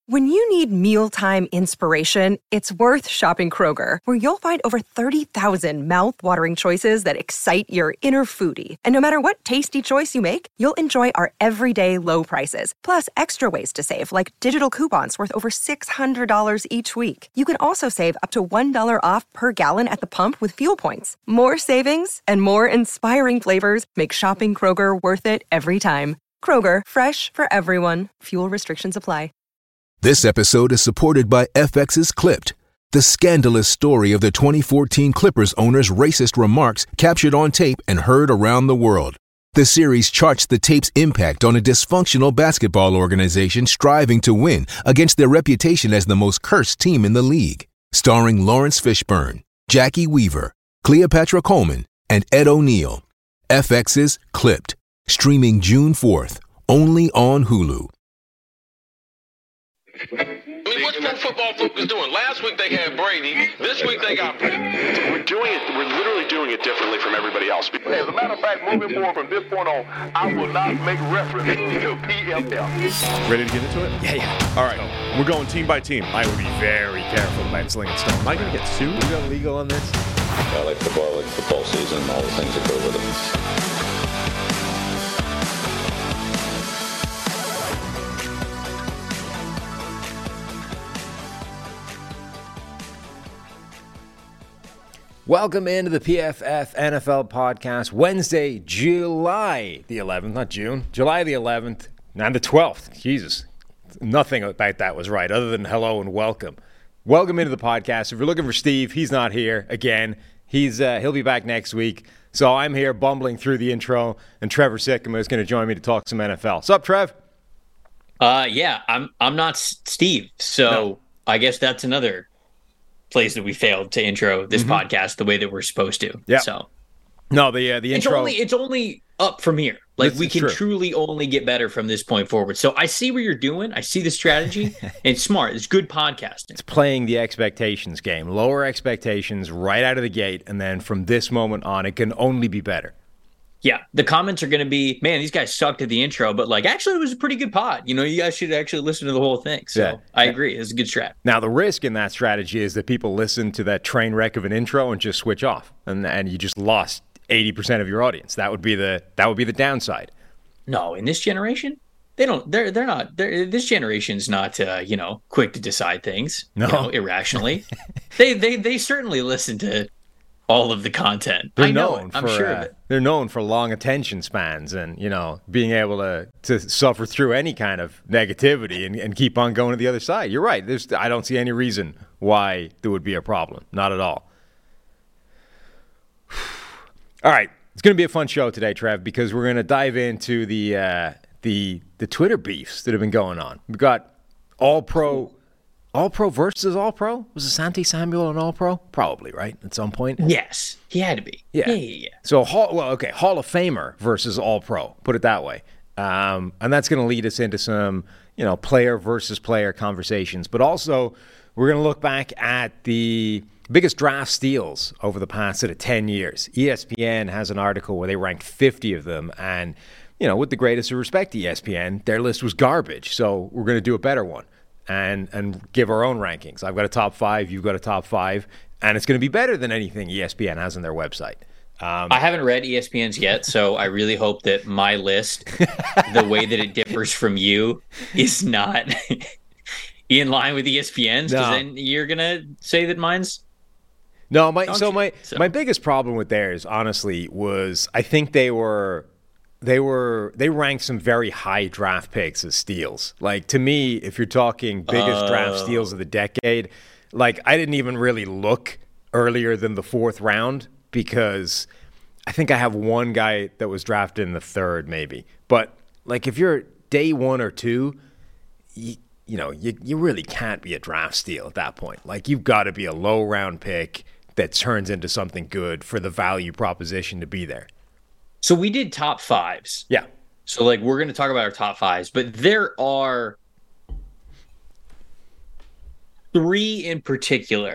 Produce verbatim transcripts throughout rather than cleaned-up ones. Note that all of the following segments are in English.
When you need mealtime inspiration, it's worth shopping Kroger, where you'll find over thirty thousand mouth-watering choices that excite your inner foodie. And no matter what tasty choice you make, you'll enjoy our everyday low prices, plus extra ways to save, like digital coupons worth over six hundred dollars each week. You can also save up to one dollar off per gallon at the pump with fuel points. More savings and more inspiring flavors make shopping Kroger worth it every time. Kroger, fresh for everyone. Fuel restrictions apply. This episode is supported by F X's Clipped, the scandalous story of the twenty fourteen Clippers owner's racist remarks captured on tape and heard around the world. The series charts the tape's impact on a dysfunctional basketball organization striving to win against their reputation as the most cursed team in the league. Starring Lawrence Fishburne, Jackie Weaver, Cleopatra Coleman, and Ed O'Neill. F X's Clipped, streaming June fourth, only on Hulu. I mean, what's Pro Football Focus doing? Last week they had Brady. This week they got Brady. We're doing it. We're literally doing it differently from everybody else. Hey, as a matter of fact, moving forward from this point on, I will not make reference to P F L. Ready to get into it? Yeah, yeah. All right. So, we're going team by team. I would be very careful about slinging stone. Am I going to get sued? We got legal on this? I like football, I like football season, all the things that go with it. Welcome into the P F F N F L podcast, Wednesday, July the eleventh, not June, July the eleventh, and the twelfth. Jesus, nothing about that was right other than hello and welcome. Welcome into the podcast. If you're looking for Steve, he's not here again. He's uh, he'll be back next week. So I'm here bumbling through the intro, and Trevor Sikkema is going to join me to talk some N F L. What's up, Trev? Uh, yeah, I'm I'm not Steve, so no. I guess that's another place that we failed to intro this mm-hmm. podcast the way that we're supposed to. Yeah. So no, the uh, the it's intro. Only, it's only up from here. Like this we can true. truly only get better from this point forward. So I see what you're doing. I see the strategy. It's smart. It's good podcasting. It's playing the expectations game. Lower expectations right out of the gate, and then from this moment on, it can only be better. Yeah, the comments are going to be, man, these guys sucked at the intro, but like, actually, it was a pretty good pod. You know, you guys should actually listen to the whole thing. So yeah. I agree. It's a good strat. Now, the risk in that strategy is that people listen to that train wreck of an intro and just switch off, and and you just lost eighty percent of your audience. That would be the that would be the downside. No, in this generation, they don't. They're they're not. They're, this generation's not, uh, you know, quick to decide things. No, you know, irrationally. they they they certainly listen to all of the content. They're I know known it. I'm for, sure uh, of it. They're known for long attention spans and, you know, being able to, to suffer through any kind of negativity and, and keep on going to the other side. You're right. There's I don't see any reason why there would be a problem. Not at all. All right. It's going to be a fun show today, Trev, because we're going to dive into the uh, the the Twitter beefs that have been going on. We've got All-Pro All-Pro versus All-Pro? Was Asante Samuel an All-Pro? Probably, right? At some point? Yes. He had to be. Yeah. Yeah, yeah, yeah. So, Hall, well, okay, Hall of Famer versus All-Pro. Put it that way. Um, and that's going to lead us into some, you know, player versus player conversations. But also, we're going to look back at the biggest draft steals over the past sort of ten years. E S P N has an article where they ranked fifty of them. And, you know, with the greatest of respect to E S P N, their list was garbage. So, we're going to do a better one. And and give our own rankings. I've got a top five, you've got a top five, and it's going to be better than anything E S P N has on their website. Um, I haven't read E S P N's yet, so I really hope that my list, the way that it differs from you, is not in line with E S P N's, because No. then you're going to say that mine's... no, my so you? my So- my biggest problem with theirs, honestly, was I think they were they were they ranked some very high draft picks as steals. Like, to me, if you're talking biggest Oh. draft steals of the decade, like, I didn't even really look earlier than the fourth round, because I think I have one guy that was drafted in the third, maybe. But like, if you're day one or two, you, you know, you you really can't be a draft steal at that point. Like, you've got to be a low round pick that turns into something good for the value proposition to be there. So we did top fives. Yeah. So, like, we're going to talk about our top fives, but there are three in particular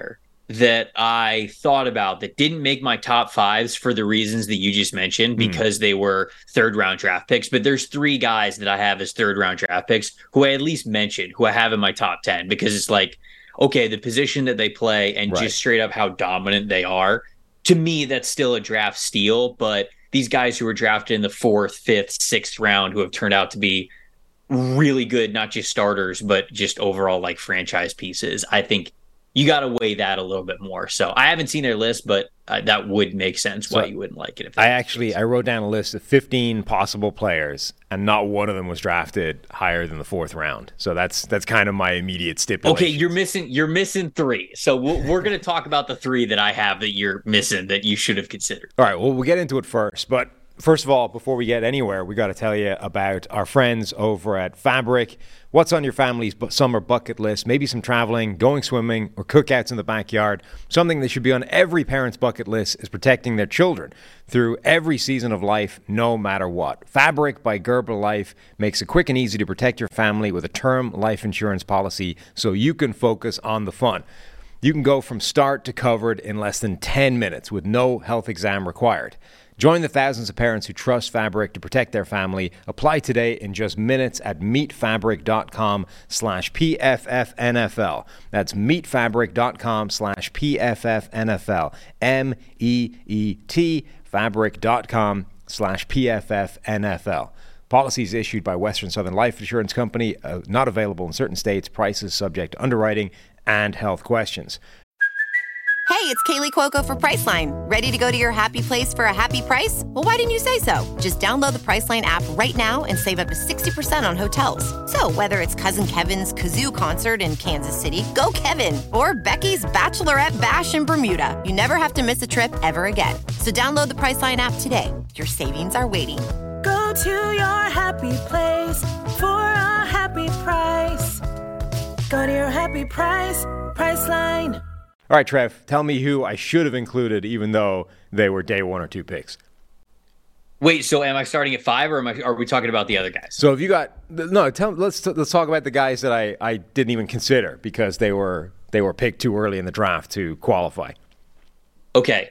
that I thought about that didn't make my top fives for the reasons that you just mentioned, because mm. they were third round draft picks. But there's three guys that I have as third round draft picks who I at least mentioned, who I have in my top ten, because it's like, okay, the position that they play and right. just straight up how dominant they are. To me, that's still a draft steal. But these guys who were drafted in the fourth, fifth, sixth round, who have turned out to be really good, not just starters, but just overall like franchise pieces, I think you got to weigh that a little bit more. So I haven't seen their list, but uh, that would make sense why so you wouldn't like it. If I actually, I wrote down a list of fifteen possible players, and not one of them was drafted higher than the fourth round. So that's that's kind of my immediate stipulation. Okay, you're missing you're missing three. So we'll, we're going to talk about the three that I have that you're missing that you should have considered. All right, well, we'll get into it first, but first of all, before we get anywhere, we got to tell you about our friends over at Fabric. What's on your family's summer bucket list? Maybe some traveling, going swimming, or cookouts in the backyard. Something that should be on every parent's bucket list is protecting their children through every season of life, no matter what. Fabric by Gerber Life makes it quick and easy to protect your family with a term life insurance policy so you can focus on the fun. You can go from start to covered in less than ten minutes with no health exam required. Join the thousands of parents who trust Fabric to protect their family. Apply today in just minutes at meetfabric.com slash PFFNFL. That's meetfabric.com slash PFFNFL. M E E T fabric.com slash PFFNFL. Policies issued by Western Southern Life Insurance Company, uh, not available in certain states. Prices subject to underwriting and health questions. Hey, it's Kaylee Cuoco for Priceline. Ready to go to your happy place for a happy price? Well, why didn't you say so? Just download the Priceline app right now and save up to sixty percent on hotels. So whether it's Cousin Kevin's Kazoo Concert in Kansas City, go Kevin, or Becky's Bachelorette Bash in Bermuda, you never have to miss a trip ever again. So download the Priceline app today. Your savings are waiting. Go to your happy place for a happy price. Go to your happy price, Priceline. All right, Trev, tell me who I should have included, even though they were day one or two picks. Wait, so am I starting at five, or am I, are we talking about the other guys? So if you got no, tell let's let's talk about the guys that I, I didn't even consider because they were they were picked too early in the draft to qualify. Okay,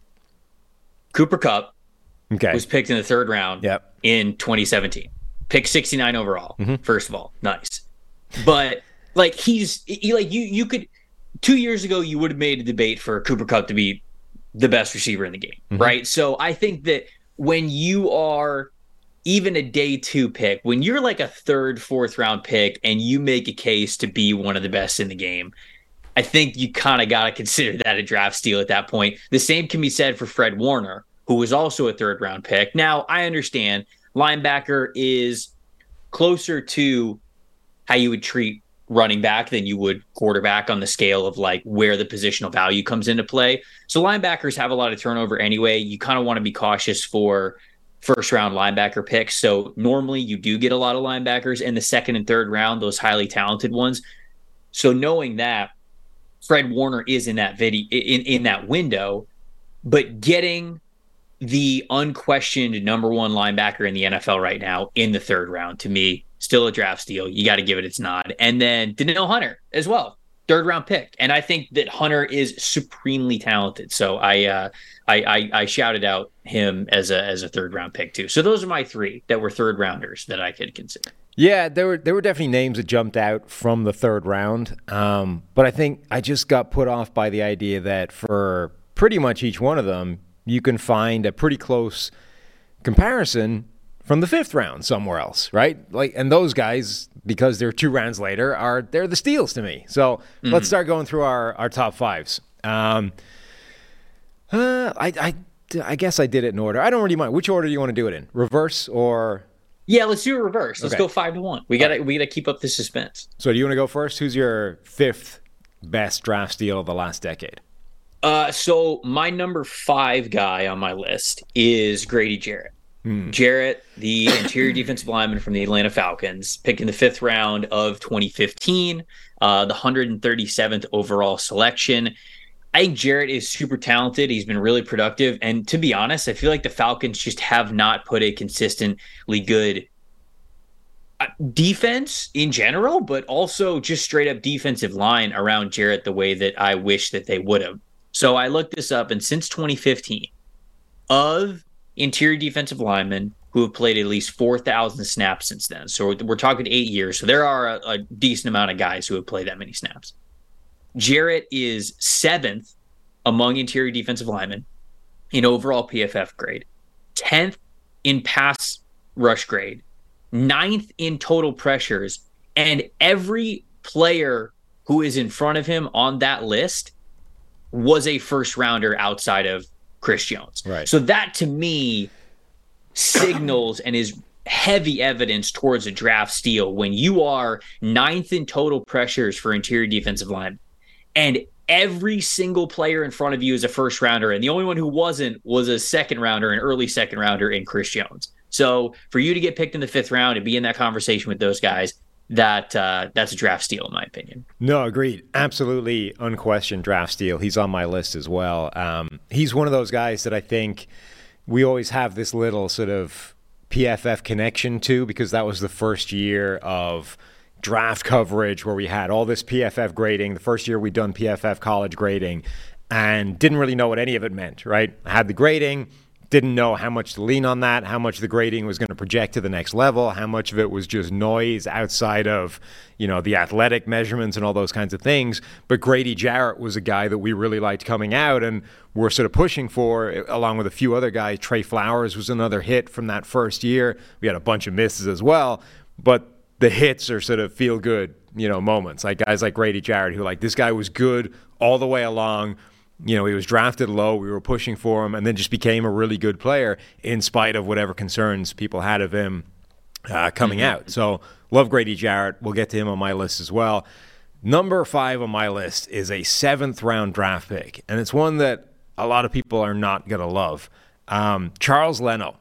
Cooper Kupp, okay, was picked in the third round. Yep. In twenty seventeen, picked sixty-nine overall. Mm-hmm. First of all, nice, but like he's he, like you you could. Two years ago, you would have made a debate for Cooper Kupp to be the best receiver in the game, mm-hmm. right? So I think that when you are even a day two pick, when you're like a third, fourth round pick and you make a case to be one of the best in the game, I think you kind of got to consider that a draft steal at that point. The same can be said for Fred Warner, who was also a third round pick. Now, I understand linebacker is closer to how you would treat running back than you would quarterback on the scale of like where the positional value comes into play. So linebackers have a lot of turnover anyway. You kind of want to be cautious for first round linebacker picks. So normally you do get a lot of linebackers in the second and third round, those highly talented ones. So knowing that Fred Warner is in that video in, in that window, but getting the unquestioned number one linebacker in the N F L right now in the third round, to me, still a draft steal. You got to give it its nod. And then Danielle Hunter as well, third round pick. And I think that Hunter is supremely talented. So I, uh, I, I, I shouted out him as a as a third round pick too. So those are my three that were third rounders that I could consider. Yeah, there were there were definitely names that jumped out from the third round. Um, but I think I just got put off by the idea that for pretty much each one of them, you can find a pretty close comparison from the fifth round somewhere else, right? Like, and those guys, because they're two rounds later, are they're the steals to me. So mm-hmm. let's start going through our, our top fives. Um, uh, I, I I guess I did it in order. I don't really mind. Which order do you want to do it in? Reverse or? Yeah, let's do a reverse. Let's okay. go five to one. We gotta right. we gotta keep up the suspense. So do you want to go first? Who's your fifth best draft steal of the last decade? Uh, so my number five guy on my list is Grady Jarrett. Hmm. Jarrett, the interior defensive lineman from the Atlanta Falcons, picked in the fifth round of twenty fifteen, uh, the one hundred thirty-seventh overall selection. I think Jarrett is super talented. He's been really productive. And to be honest, I feel like the Falcons just have not put a consistently good defense in general, but also just straight up defensive line around Jarrett the way that I wish that they would have. So I looked this up, and since twenty fifteen, of interior defensive linemen who have played at least four thousand snaps since then. So we're, we're talking eight years. So there are a, a decent amount of guys who have played that many snaps. Jarrett is seventh among interior defensive linemen in overall P F F grade, tenth in pass rush grade, ninth in total pressures, and every player who is in front of him on that list was a first rounder outside of Chris Jones. Right. So that to me signals and is heavy evidence towards a draft steal when you are ninth in total pressures for interior defensive line, and every single player in front of you is a first rounder, and the only one who wasn't was a second rounder, an early second rounder in Chris Jones. So for you to get picked in the fifth round and be in that conversation with those guys, that uh, that's a draft steal in my opinion. No, agreed. Absolutely unquestioned draft steal. He's on my list as well. Um, he's one of those guys that I think we always have this little sort of P F F connection to, because that was the first year of draft coverage where we had all this P F F grading, the first year we'd done P F F college grading, and didn't really know what any of it meant, right? I had the grading, didn't know how much to lean on that, how much the grading was going to project to the next level, how much of it was just noise outside of, you know, the athletic measurements and all those kinds of things. But Grady Jarrett was a guy that we really liked coming out and were sort of pushing for, along with a few other guys. Trey Flowers was another hit from that first year. We had a bunch of misses as well, but the hits are sort of feel-good, you know, moments. Like guys like Grady Jarrett, who like, this guy was good all the way along. You know, he was drafted low. We were pushing for him, and then just became a really good player in spite of whatever concerns people had of him uh, coming mm-hmm. out. So, love Grady Jarrett. We'll get to him on my list as well. Number five on my list is a seventh round draft pick, and it's one that a lot of people are not going to love. Um, Charles Leno,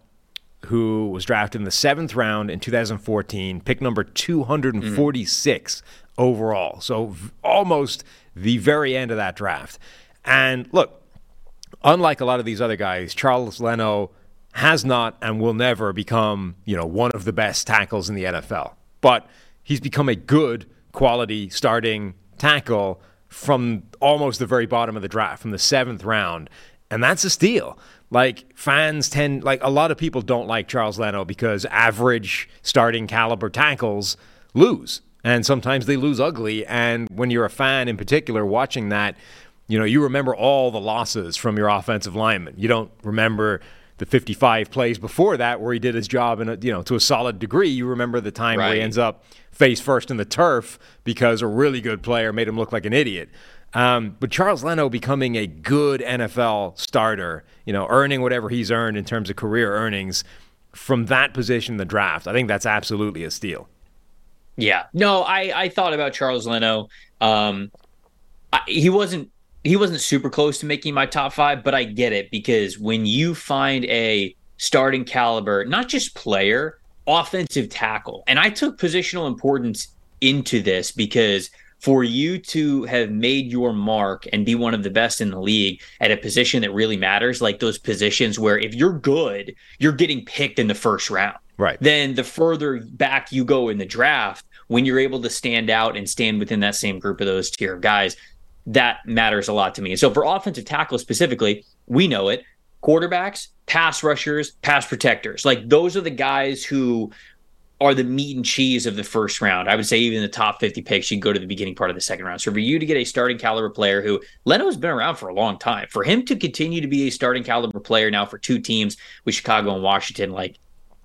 who was drafted in the seventh round in two thousand fourteen, pick number two hundred forty-six mm-hmm. overall. So, v- almost the very end of that draft. And look, unlike a lot of these other guys, Charles Leno has not and will never become, you know, one of the best tackles in the N F L. But he's become a good quality starting tackle from almost the very bottom of the draft, from the seventh round. And that's a steal. Like, fans tend, like, a lot of people don't like Charles Leno because average starting caliber tackles lose. And sometimes they lose ugly. And when you're a fan in particular watching that, you know, you remember all the losses from your offensive lineman. You don't remember the fifty-five plays before that where he did his job in a, you know, to a solid degree. You remember the time right. where he ends up face first in the turf because a really good player made him look like an idiot. Um, but Charles Leno becoming a good N F L starter, you know, earning whatever he's earned in terms of career earnings from that position in the draft, I think that's absolutely a steal. Yeah. No, I, I thought about Charles Leno. Um, I, he wasn't He wasn't super close to making my top five, but I get it because when you find a starting caliber, not just player, offensive tackle, and I took positional importance into this because for you to have made your mark and be one of the best in the league at a position that really matters, like those positions where if you're good, you're getting picked in the first round. Right. Then the further back you go in the draft, when you're able to stand out and stand within that same group of those tier of guys, that matters a lot to me. And so for offensive tackle specifically, we know it. Quarterbacks, pass rushers, pass protectors. Like those are the guys who are the meat and cheese of the first round. I would say even the top fifty picks, you go to the beginning part of the second round. So for you to get a starting caliber player who Leno's been around for a long time, for him to continue to be a starting caliber player now for two teams with Chicago and Washington, like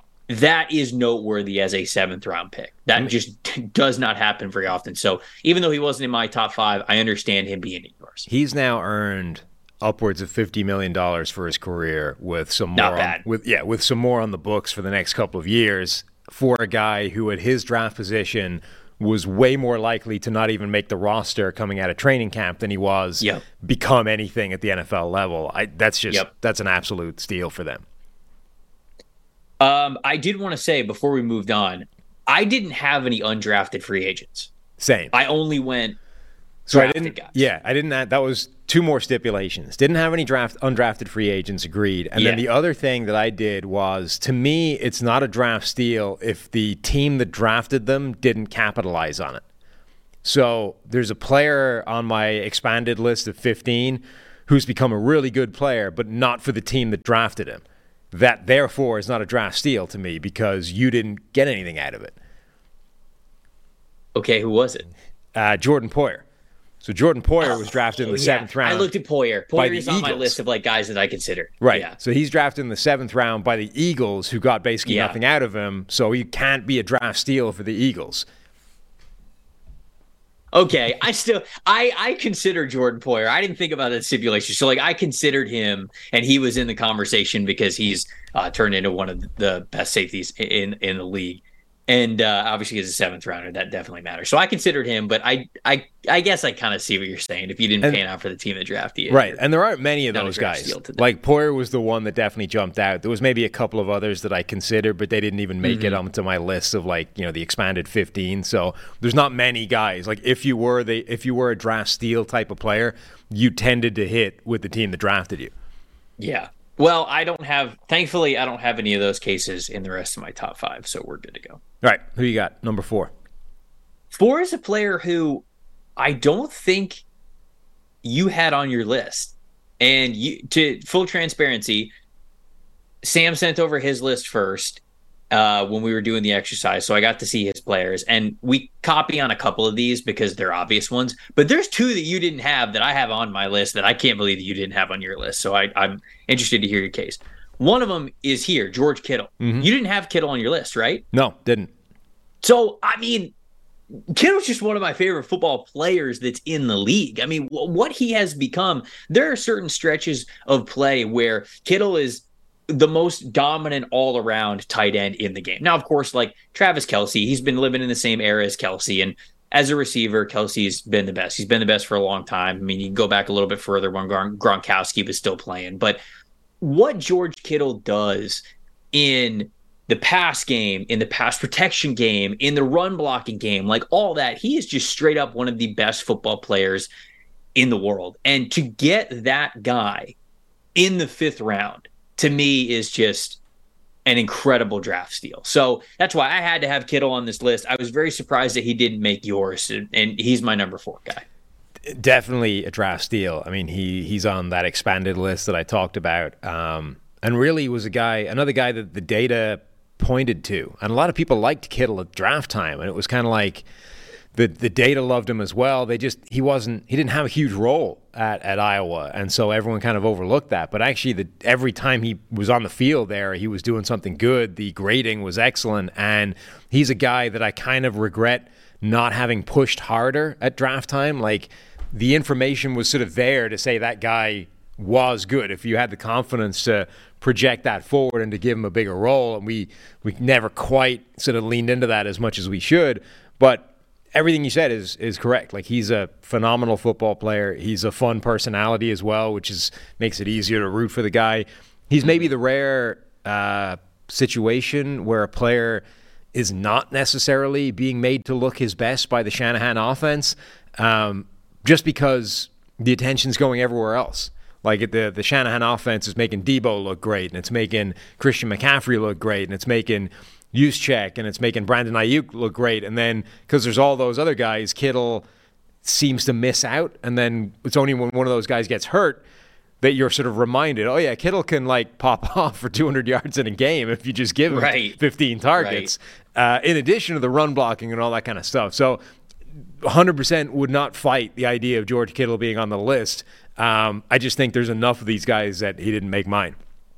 that is noteworthy as a seventh round pick. That just does not happen very often. So even though he wasn't in my top five, I understand him being in yours. He's now earned upwards of fifty million dollars for his career with some more not bad. On, with yeah, with some more on the books for the next couple of years for a guy who at his draft position was way more likely to not even make the roster coming out of training camp than he was yep. become anything at the N F L level. I, that's just yep. that's an absolute steal for them. Um, I did want to say before we moved on, I didn't have any undrafted free agents. Same. I only went so drafted I didn't, guys. Yeah, I didn't. That, that was two more stipulations. Didn't have any draft undrafted free agents. Agreed. And yeah. then the other thing that I did was, to me, it's not a draft steal if the team that drafted them didn't capitalize on it. So there's a player on my expanded list of fifteen who's become a really good player, but not for the team that drafted him. That, therefore, is not a draft steal to me because you didn't get anything out of it. Okay, who was it? Uh, Jordan Poyer. So Jordan Poyer was drafted in the Oh, yeah. seventh round. I looked at Poyer. by Poyer the is on my Eagles. list of like guys that I consider. Right. Yeah. So he's drafted in the seventh round by the Eagles, who got basically Yeah. nothing out of him. So he can't be a draft steal for the Eagles. Okay, I still I I consider Jordan Poyer. I didn't think about that stipulation. So like I considered him, and he was in the conversation because he's uh, turned into one of the best safeties in in the league. And uh, obviously, as a seventh rounder, that definitely matters. So I considered him, but I I I guess I kind of see what you're saying. If you didn't And- pan out for the team that drafted you, Right. And there aren't many of not a those draft guys. steal today. Like Poyer was the one that definitely jumped out. There was maybe a couple of others that I considered, but they didn't even make it Mhm. onto my list of like, you know, the expanded fifteen. So there's not many guys. Like if you were the if you were a draft steal type of player, you tended to hit with the team that drafted you. Yeah. Well, I don't have. Thankfully, I don't have any of those cases in the rest of my top five, so we're good to go. All right. Who you got? Number four. Four is a player who I don't think you had on your list. And you, to full transparency, Sam sent over his list first uh, when we were doing the exercise, so I got to see his players. And we copy on a couple of these because they're obvious ones. But there's two that you didn't have that I have on my list that I can't believe that you didn't have on your list. So I, I'm interested to hear your case. One of them is here, George Kittle. Mhm. You didn't have Kittle on your list, right? No, didn't. So, I mean, Kittle's just one of my favorite football players that's in the league. I mean, w- what he has become, there are certain stretches of play where Kittle is the most dominant all-around tight end in the game. Now, of course, like Travis Kelce, he's been living in the same era as Kelce, and as a receiver, Kelsey's been the best. He's been the best for a long time. I mean, you can go back a little bit further when Gron- Gronkowski was still playing. But what George Kittle does in the pass game, in the pass protection game, in the run blocking game, like all that, he is just straight up one of the best football players in the world. And to get that guy in the fifth round, to me, is just an incredible draft steal. So that's why I had to have Kittle on this list. I was very surprised that he didn't make yours, and, and he's my number four guy. Definitely a draft steal. I mean, he he's on that expanded list that I talked about, um, and really was a guy, another guy that the data pointed to, and a lot of people liked Kittle at draft time, and it was kind of like the the data loved him as well. They just he wasn't he didn't have a huge role at, at Iowa, and so everyone kind of overlooked that. But actually, the, every time he was on the field there, he was doing something good. The grading was excellent, and he's a guy that I kind of regret not having pushed harder at draft time. Like the information was sort of there to say that guy was good if you had the confidence to project that forward and to give him a bigger role, and we we never quite sort of leaned into that as much as we should. But everything you said is is correct. Like he's a phenomenal football player. He's a fun personality as well, which is makes it easier to root for the guy. He's maybe the rare uh, situation where a player is not necessarily being made to look his best by the Shanahan offense, um, just because the attention's going everywhere else. Like the the Shanahan offense is making Debo look great, and it's making Christian McCaffrey look great, and it's making Juszczyk, and it's making Brandon Ayuk look great. And then because there's all those other guys, Kittle seems to miss out. And then it's only when one of those guys gets hurt that you're sort of reminded, oh yeah, Kittle can like pop off for two hundred yards in a game if you just give him Right. fifteen targets, right. uh, in addition to the run blocking and all that kind of stuff. So one hundred percent would not fight the idea of George Kittle being on the list. Um, I just think there's enough of these guys that he didn't make mine.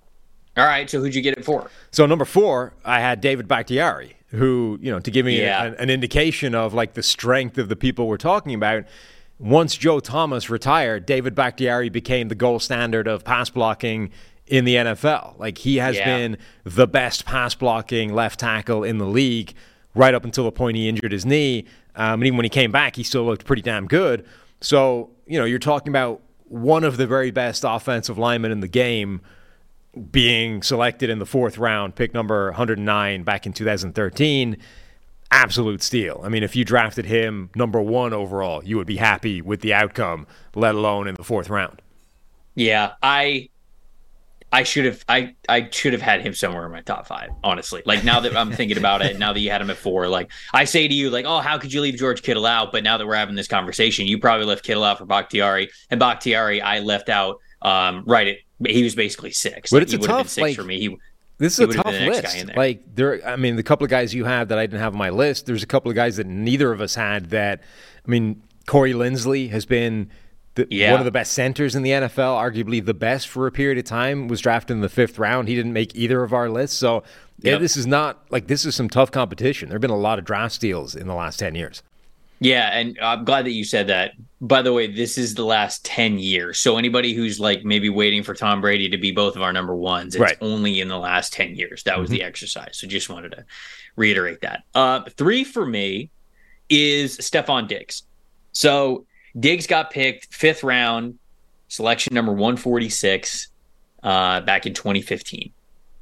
All right, so who'd you get it for? So number four, I had David Bakhtiari, who, you know, to give me Yeah. a, an indication of like the strength of the people we're talking about, once Joe Thomas retired, David Bakhtiari became the gold standard of pass blocking in the N F L. Like he has Yeah. been the best pass blocking left tackle in the league right up until the point he injured his knee. Um, and even when he came back, he still looked pretty damn good. So, you know, you're talking about one of the very best offensive linemen in the game being selected in the fourth round, pick number one hundred nine back in two thousand thirteen. Absolute steal. I mean, if you drafted him number one overall, you would be happy with the outcome, let alone in the fourth round. Yeah, I I should have I I should have had him somewhere in my top five, honestly. Like now that I'm thinking about it, now that you had him at four, like I say to you, like, oh, how could you leave George Kittle out? But now that we're having this conversation, you probably left Kittle out for Bakhtiari, and Bakhtiari I left out um, right at he was basically six. But like, it's he a would tough have been six like, for me. He, this is he a tough list. Like there, I mean, the couple of guys you have that I didn't have on my list. There's a couple of guys that neither of us had. That I mean, Corey Linsley has been. The, yeah. One of the best centers in the N F L, arguably the best for a period of time, was drafted in the fifth round. He didn't make either of our lists. So, yeah, yep. this is not like this is some tough competition. There have been a lot of draft steals in the last ten years. Yeah, and I'm glad that you said that. By the way, this is the last ten years. So anybody who's like maybe waiting for Tom Brady to be both of our number ones, it's right. only in the last ten years. That was mm-hmm. the exercise. So just wanted to reiterate that. Uh, three for me is Stephon Diggs. So Diggs got picked fifth round, selection number one forty-six, uh, back in twenty fifteen.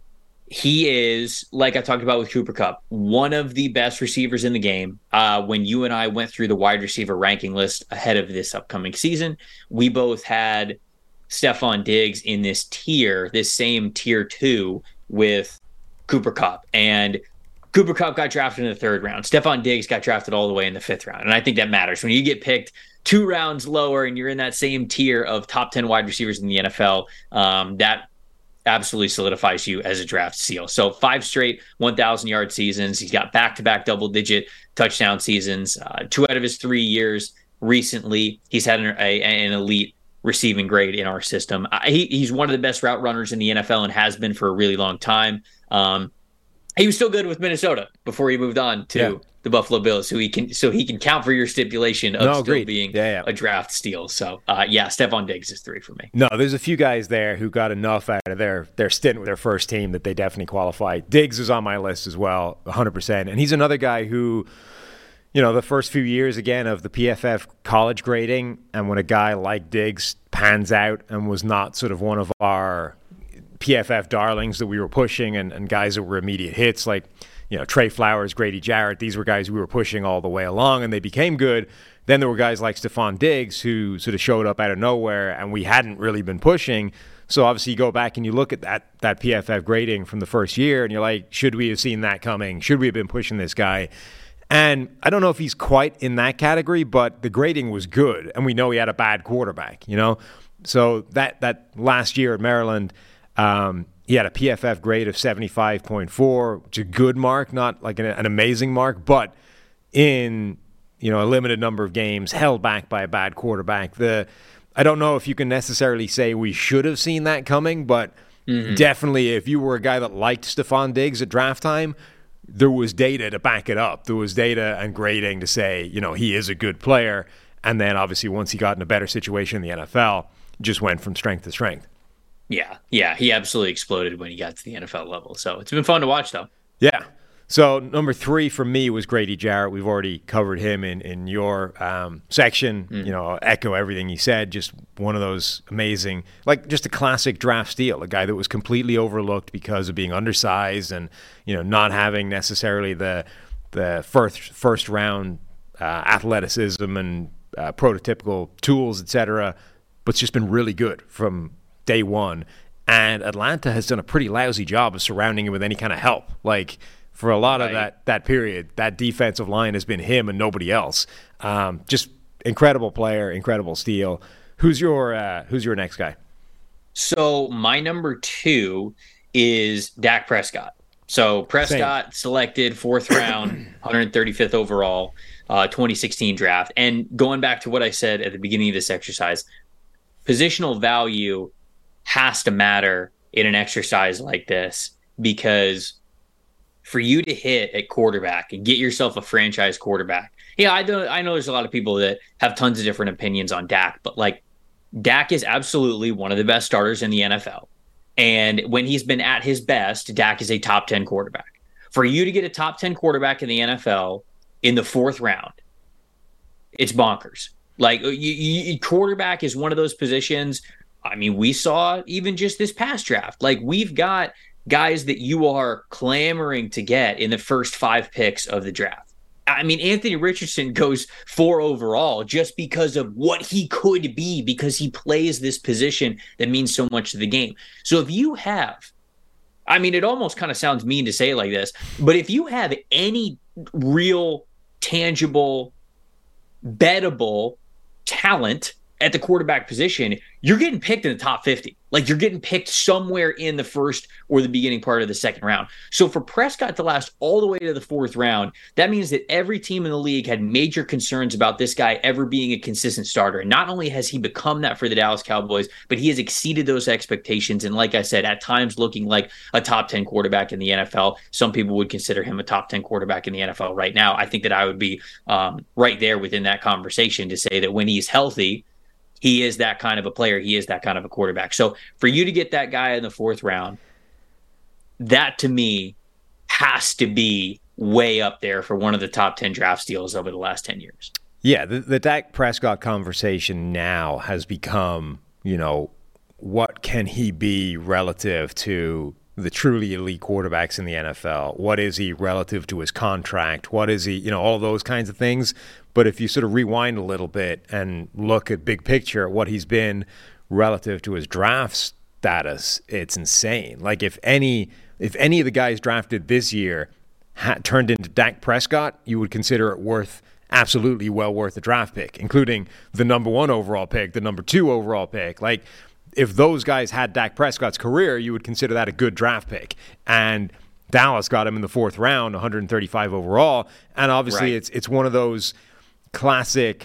He is, like I talked about with Cooper Kupp, one of the best receivers in the game. Uh, when you and I went through the wide receiver ranking list ahead of this upcoming season, we both had Stephon Diggs in this tier, this same tier two with Cooper Kupp. And Cooper Kupp got drafted in the third round. Stephon Diggs got drafted all the way in the fifth round. And I think that matters. When you get picked two rounds lower and you're in that same tier of top ten wide receivers in the N F L, um, that absolutely solidifies you as a draft steal. So five straight one thousand yard seasons. He's got back-to-back double-digit touchdown seasons. Uh, two out of his three years recently, he's had an, a, an elite receiving grade in our system. Uh, he, he's one of the best route runners in the N F L and has been for a really long time. Um, he was still good with Minnesota before he moved on to yeah. the Buffalo Bills, so he can so he can count for your stipulation of no, still agreed. being yeah, yeah. a draft steal. So, uh, yeah, Stephon Diggs is three for me. No, there's a few guys there who got enough out of their, their stint with their first team that they definitely qualify. Diggs is on my list as well, one hundred percent. And he's another guy who, you know, the first few years, again, of the P F F college grading, and when a guy like Diggs pans out and was not sort of one of our P F F darlings that we were pushing and, and guys that were immediate hits, like, you know, Trey Flowers, Grady Jarrett, these were guys we were pushing all the way along, and they became good. Then there were guys like Stephon Diggs who sort of showed up out of nowhere, and we hadn't really been pushing. So obviously you go back and you look at that that P F F grading from the first year, and you're like, should we have seen that coming? Should we have been pushing this guy? And I don't know if he's quite in that category, but the grading was good, and we know he had a bad quarterback, you know? So that, that last year at Maryland, um, he had a P F F grade of seventy-five point four, which is a good mark, not like an, an amazing mark, but in, you know, a limited number of games, held back by a bad quarterback. The I don't know if you can necessarily say we should have seen that coming, but mm-hmm. definitely if you were a guy that liked Stephon Diggs at draft time, there was data to back it up. There was data and grading to say, you know, he is a good player. And then obviously once he got in a better situation in the N F L, just went from strength to strength. Yeah, yeah, he absolutely exploded when he got to the N F L level. So it's been fun to watch, though. Yeah. So number three for me was Grady Jarrett. We've already covered him in, in your um, section. Mm. You know, I'll echo everything he said. Just one of those amazing, like just a classic draft steal, a guy that was completely overlooked because of being undersized and, you know, not having necessarily the the first, first round uh, athleticism and uh, prototypical tools, et cetera, but it's just been really good from day one. And Atlanta has done a pretty lousy job of surrounding him with any kind of help. Like, for a lot right. of that that period, that defensive line has been him and nobody else. Um, just incredible player, incredible steal. Who's your uh, who's your next guy? So my number two is Dak Prescott. So Prescott Same. selected fourth round, one hundred thirty-fifth overall, uh, twenty sixteen draft. And going back to what I said at the beginning of this exercise, positional value has to matter in an exercise like this, because for you to hit at quarterback and get yourself a franchise quarterback. Yeah, I don't I know there's a lot of people that have tons of different opinions on Dak, but like Dak is absolutely one of the best starters in the N F L. And when he's been at his best, Dak is a top ten quarterback. For you to get a top ten quarterback in the N F L in the fourth round, it's bonkers. Like, you, you, quarterback is one of those positions. I mean, we saw even just this past draft. Like, we've got guys that you are clamoring to get in the first five picks of the draft. I mean, Anthony Richardson goes four overall just because of what he could be, because he plays this position that means so much to the game. So if you have, I mean, it almost kind of sounds mean to say it like this, but if you have any real, tangible, bettable talent at the quarterback position, you're getting picked in the top fifty. Like, you're getting picked somewhere in the first or the beginning part of the second round. So for Prescott to last all the way to the fourth round, that means that every team in the league had major concerns about this guy ever being a consistent starter. And not only has he become that for the Dallas Cowboys, but he has exceeded those expectations. And like I said, at times looking like a top ten quarterback in the N F L. Some people would consider him a top ten quarterback in the N F L right now. I think that I would be um, right there within that conversation to say that when he's healthy, he is that kind of a player. He is that kind of a quarterback. So for you to get that guy in the fourth round, that to me has to be way up there for one of the top ten draft steals over the last ten years. Yeah, the, the Dak Prescott conversation now has become, you know, what can he be relative to the truly elite quarterbacks in the N F L? What is he relative to his contract? What is he, you know, all those kinds of things. But if you sort of rewind a little bit and look at big picture, what he's been relative to his draft status, it's insane. Like if any if any of the guys drafted this year had turned into Dak Prescott, you would consider it worth absolutely well worth a draft pick, including the number one overall pick, the number two overall pick. Like if those guys had Dak Prescott's career, you would consider that a good draft pick. And Dallas got him in the fourth round, one hundred thirty-five overall. And obviously right. it's it's one of those classic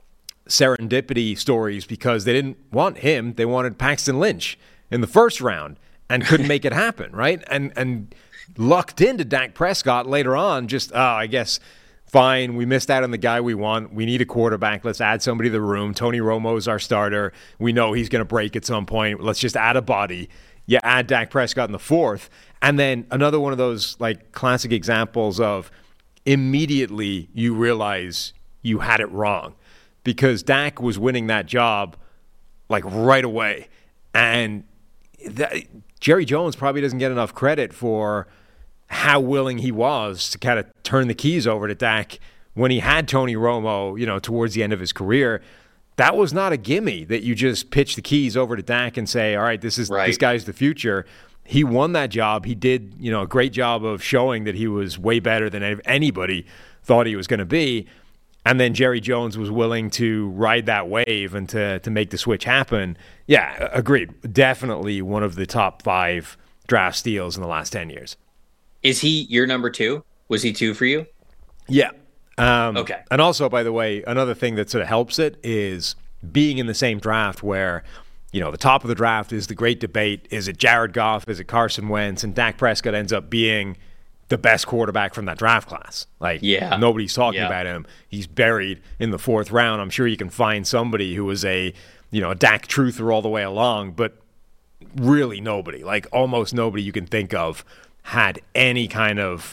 serendipity stories because they didn't want him. They wanted Paxton Lynch in the first round and couldn't make it happen, right? And and lucked into Dak Prescott later on, just, oh, I guess, fine, we missed out on the guy we want. We need a quarterback. Let's add somebody to the room. Tony Romo's our starter. We know he's going to break at some point. Let's just add a body. You add Dak Prescott in the fourth. And then another one of those like classic examples of immediately you realize you had it wrong because Dak was winning that job like right away. And that, Jerry Jones probably doesn't get enough credit for how willing he was to kind of turn the keys over to Dak when he had Tony Romo, you know, towards the end of his career. That was not a gimme that you just pitch the keys over to Dak and say, all right, this is right. this guy's the future. He won that job. He did, you know, a great job of showing that he was way better than anybody thought he was going to be. And then Jerry Jones was willing to ride that wave and to to make the switch happen. Yeah, agreed. Definitely one of the top five draft steals in the last ten years. Is he your number two? Was he two for you? Yeah. Um, okay. And also, by the way, another thing that sort of helps it is being in the same draft where, you know, the top of the draft is the great debate. Is it Jared Goff? Is it Carson Wentz? And Dak Prescott ends up being the best quarterback from that draft class. Like, yeah. nobody's talking yeah. about him. He's buried in the fourth round. I'm sure you can find somebody who was a, you know, a Dak truther all the way along, but really nobody, like almost nobody you can think of had any kind of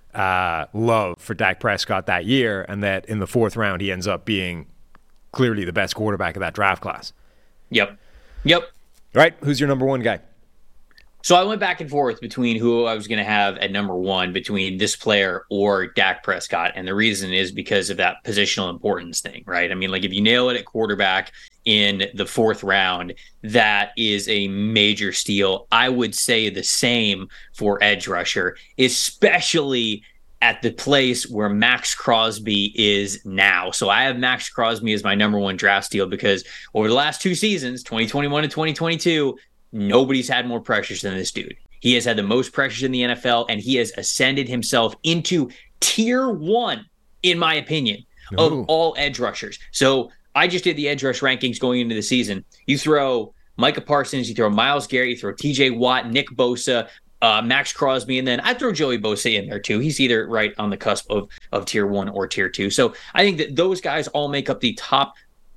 uh, love for Dak Prescott that year, and that in the fourth round he ends up being clearly the best quarterback of that draft class. Yep. Yep. All right, who's your number one guy? So I went back and forth between who I was going to have at number one, between this player or Dak Prescott. And the reason is because of that positional importance thing, right? I mean, like if you nail it at quarterback in the fourth round, that is a major steal. I would say the same for edge rusher, especially at the place where Max Crosby is now. So I have Max Crosby as my number one draft steal because over the last two seasons, twenty twenty-one and twenty twenty-two, nobody's had more pressures than this dude. He has had the most pressures in the N F L, and he has ascended himself into tier one, in my opinion, Ooh. of all edge rushers. So I just did the edge rush rankings going into the season. You throw Micah Parsons, you throw Myles Garrett, you throw T J Watt, Nick Bosa, uh, Max Crosby, and then I throw Joey Bosa in there too. He's either right on the cusp of, of tier one or tier two. So I think that those guys all make up the top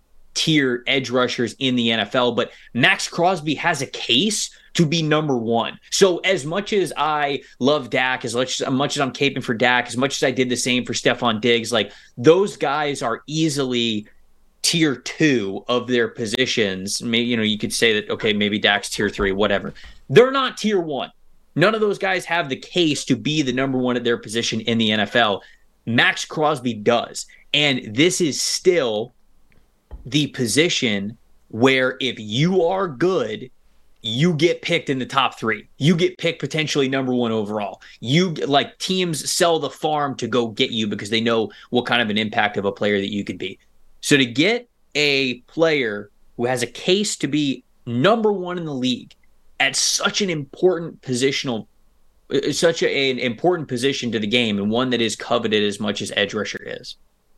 tier edge rushers in the N F L, but Max Crosby has a case to be number one. So as much as I love Dak, as much as, much as I'm caping for Dak, as much as I did the same for Stephon Diggs, like those guys are easily tier two of their positions. Maybe, you know, you could say that, okay, maybe Dak's tier three, whatever. They're not tier one. None of those guys have the case to be the number one at their position in the N F L. Max Crosby does. And this is still the position where if you are good, you get picked in the top three. You get picked potentially number one overall. You like teams sell the farm to go get you because they know what kind of an impact of a player that you could be. So to get a player who has a case to be number one in the league at such an important positional, such a, an important position to the game, and one that is coveted as much as edge rusher is.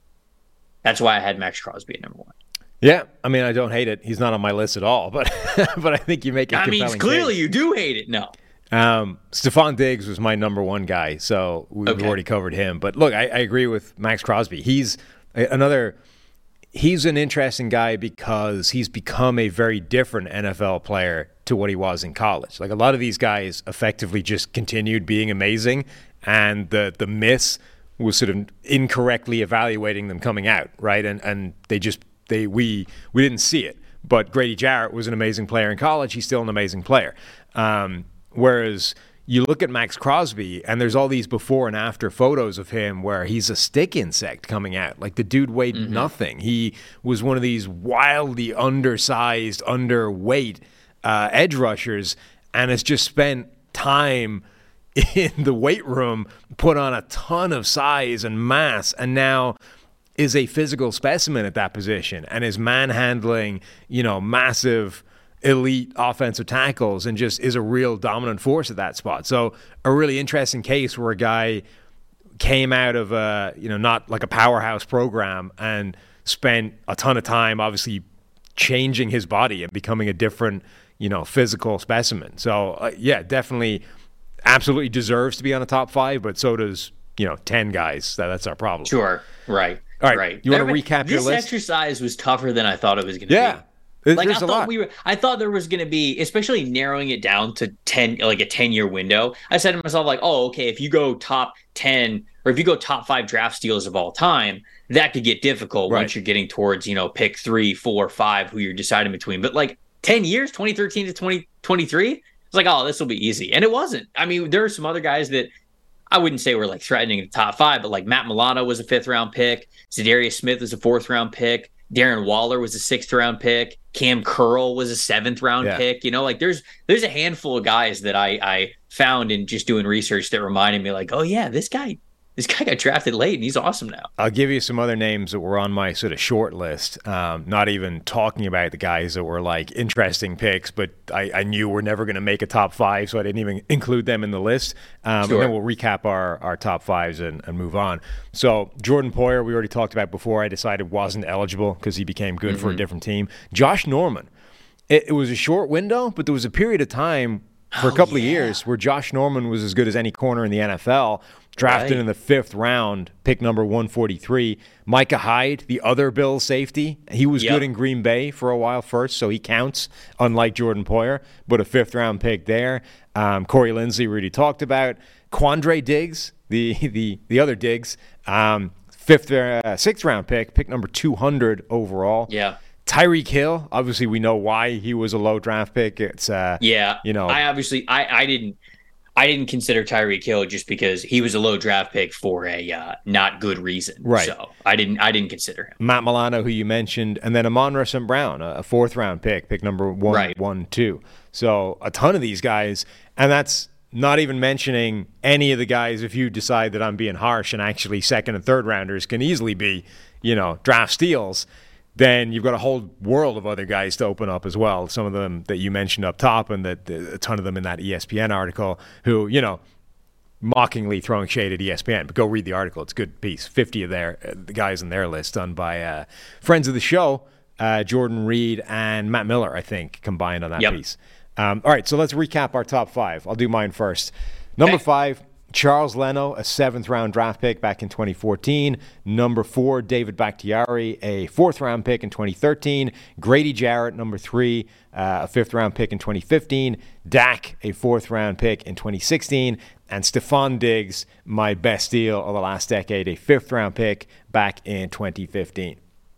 That's why I had Max Crosby at number one. Yeah, I mean, I don't hate it. He's not on my list at all, but but I think you make a I compelling mean, clearly case. You do hate it. No. Um, Stephon Diggs was my number one guy, so we've Okay. already covered him. But look, I, I agree with Max Crosby. He's another. He's an interesting guy because he's become a very different N F L player to what he was in college. Like a lot of these guys effectively just continued being amazing, and the the miss was sort of incorrectly evaluating them coming out, right? And and they just they we we didn't see it. But Grady Jarrett was an amazing player in college. He's still an amazing player. Um, whereas you look at Max Crosby, and there's all these before and after photos of him where he's a stick insect coming out. Like the dude weighed mm-hmm. nothing. He was one of these wildly undersized, underweight uh, edge rushers, and has just spent time in the weight room, put on a ton of size and mass, and now is a physical specimen at that position and is manhandling, you know, massive elite offensive tackles and just is a real dominant force at that spot. So a really interesting case where a guy came out of a, you know, not like a powerhouse program and spent a ton of time obviously changing his body and becoming a different, you know, physical specimen. So uh, yeah, definitely absolutely deserves to be on the top five, but so does, you know, ten guys. That, that's our problem. Sure. Right. All right. Right. You want to recap your list? This exercise was tougher than I thought it was going to yeah. be. There's Like I a thought lot. we were, I thought there was going to be, especially narrowing it down to ten, like a ten year window. I said to myself, like, oh, okay, if you go top ten or if you go top five draft steals of all time, that could get difficult Right. once you're getting towards, you know, pick three, four, five, who you're deciding between. But like ten years, twenty thirteen to twenty twenty-three, it's like, oh, this will be easy, and it wasn't. I mean, there are some other guys that I wouldn't say were like threatening the top five, but like Matt Milano was a fifth round pick, Zadarius Smith was a fourth round pick, Darren Waller was a sixth round pick, Cam Curl was a seventh round Yeah. pick. You know, like there's there's a handful of guys that I I found in just doing research that reminded me, like, oh yeah, this guy this guy got drafted late and he's awesome now. I'll give you some other names that were on my sort of short list. Um, not even talking about the guys that were like interesting picks, but I, I knew we're never going to make a top five, so I didn't even include them in the list. Um, Sure. And then we'll recap our, our top fives and, and move on. So Jordan Poyer, we already talked about before. I decided wasn't eligible because he became good Mm-hmm. for a different team. Josh Norman. It, it was a short window, but there was a period of time for a Oh, couple of yeah. years where Josh Norman was as good as any corner in the N F L. Drafted Right. in the fifth round, pick number one forty-three. Micah Hyde, the other Bills safety, he was Yep. good in Green Bay for a while first, so he counts, unlike Jordan Poyer, but a fifth round pick there. Um, Corey Linsley, we already talked about. Quandre Diggs, the the the other Diggs, um, fifth, uh, sixth round pick, pick number two hundred overall. Yeah. Tyreek Hill, obviously we know why he was a low draft pick. It's uh, Yeah. you know, I obviously I, I didn't I didn't consider Tyreek Hill just because he was a low draft pick for a uh, not good reason. Right. So I didn't I didn't consider him. Matt Milano, who you mentioned, and then Amon-Ra Saint Brown, a fourth round pick, pick number one, Right. one, two. So a ton of these guys, and that's not even mentioning any of the guys. If you decide that I'm being harsh, and actually second and third rounders can easily be, you know, draft steals, then you've got a whole world of other guys to open up as well. Some of them that you mentioned up top, and that a ton of them in that E S P N article, who, you know, mockingly throwing shade at E S P N, but go read the article. It's a good piece. fifty of their uh, the guys in their list done by uh, friends of the show, uh, Jordan Reed and Matt Miller, I think, combined on that Yep. piece. Um, all right, so let's recap our top five. I'll do mine first. Number Okay. five, Charles Leno, a seventh round draft pick back in twenty fourteen. Number four, David Bakhtiari, a fourth round pick in twenty thirteen. Grady Jarrett, number three, uh, a fifth round pick in twenty fifteen. Dak, a fourth round pick in twenty sixteen. And Stephon Diggs, my best deal of the last decade, a fifth round pick back in twenty fifteen.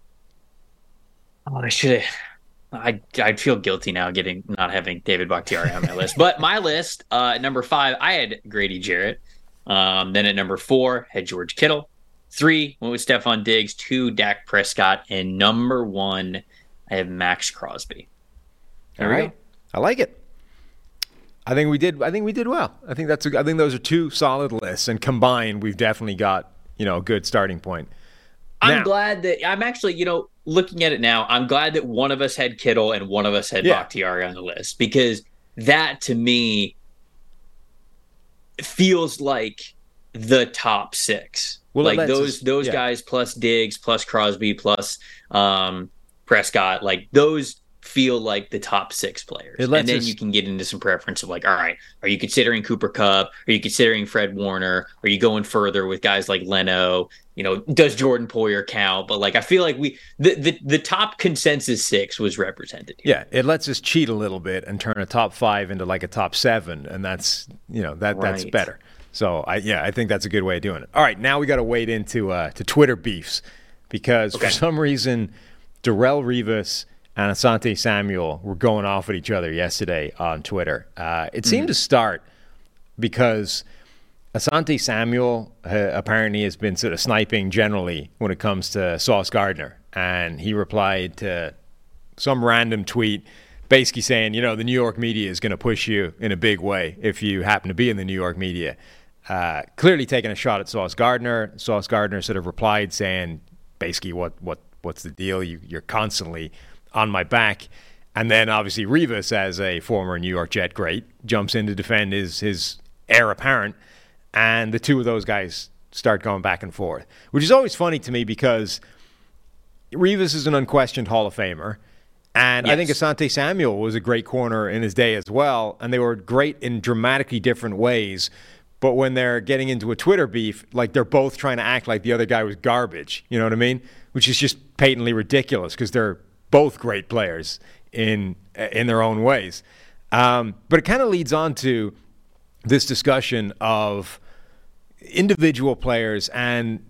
Oh, I should have. I I feel guilty now getting not having David Bakhtiari on my list. But my list, uh, at number five, I had Grady Jarrett. Um, then at number four, had George Kittle. Three went with Stephon Diggs. Two, Dak Prescott. And number one, I have Max Crosby. There All right. Go. I like it. I think we did. I think we did well. I think that's. A, I think those are two solid lists, and combined, we've definitely got you know a good starting point. I'm now, glad that I'm actually you know looking at it now. I'm glad that one of us had Kittle and one of us had yeah. Bakhtiari on the list, because that to me feels like the top six. Well, like those just, those yeah. guys plus Diggs plus Crosby plus um, Prescott, like those feel like the top six players. And then us, you can get into some preference of like, all right, are you considering Cooper Kupp? Are you considering Fred Warner? Are you going further with guys like Leno? You know, does Jordan Poyer count? But like, I feel like we the the, the top consensus six was represented here. Yeah, it lets us cheat a little bit and turn a top five into like a top seven, and that's you know that right. that's better. So I yeah, I think that's a good way of doing it. All right, now we got to wade into uh, to Twitter beefs, because okay. for some reason Darrelle Revis and Asante Samuel were going off at each other yesterday on Twitter. Uh, it seemed mm. to start because Asante Samuel uh, apparently has been sort of sniping generally when it comes to Sauce Gardner, and he replied to some random tweet basically saying, you know, the New York media is going to push you in a big way if you happen to be in the New York media. Uh, clearly taking a shot at Sauce Gardner. Sauce Gardner sort of replied saying, basically, what what what's the deal? You, you're constantly on my back. And then obviously Revis, as a former New York Jet great, jumps in to defend his his heir apparent, and the two of those guys start going back and forth, which is always funny to me because Revis is an unquestioned Hall of Famer. And yes. I think Asante Samuel was a great corner in his day as well, and they were great in dramatically different ways. But when they're getting into a Twitter beef, like they're both trying to act like the other guy was garbage, you know what I mean? Which is just patently ridiculous because they're both great players in in their own ways. Um, but it kind of leads on to this discussion of individual players, and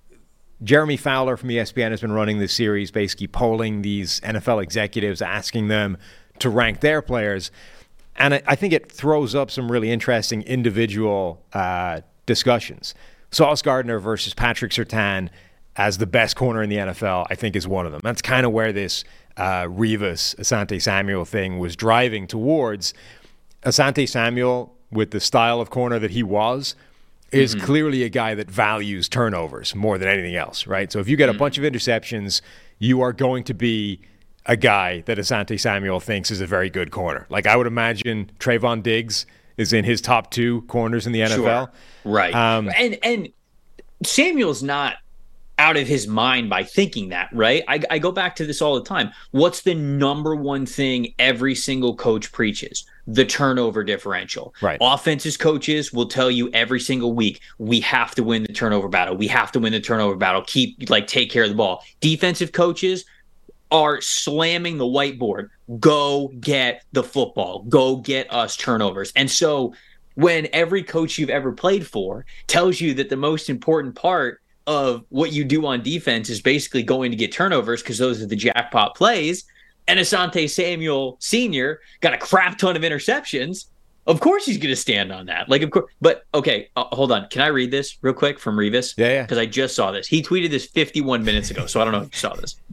Jeremy Fowler from E S P N has been running this series, basically polling these N F L executives, asking them to rank their players. And I, I think it throws up some really interesting individual uh, discussions. Sauce Gardner versus Patrick Surtain as the best corner in the N F L, I think, is one of them. That's kind of where this uh, Revis, Asante Samuel thing was driving towards. Asante Samuel, with the style of corner that he was, is mm-hmm. clearly a guy that values turnovers more than anything else, right? So if you get mm-hmm. a bunch of interceptions, you are going to be a guy that Asante Samuel thinks is a very good corner. Like I would imagine Trayvon Diggs is in his top two corners in the N F L. Sure. Right. Um, and and Samuel's not out of his mind by thinking that, right? I, I go back to this all the time. What's the number one thing every single coach preaches? The turnover differential. Right. Offenses coaches will tell you every single week, we have to win the turnover battle. We have to win the turnover battle. Keep, like, take care of the ball. Defensive coaches are slamming the whiteboard. Go get the football. Go get us turnovers. And so when every coach you've ever played for tells you that the most important part of what you do on defense is basically going to get turnovers because those are the jackpot plays, and Asante Samuel Senior got a crap ton of interceptions, of course he's going to stand on that. Like, of course. But, okay, uh, hold on. Can I read this real quick from Revis? Yeah, yeah. Because I just saw this. He tweeted this fifty-one minutes ago, so I don't know if you saw this.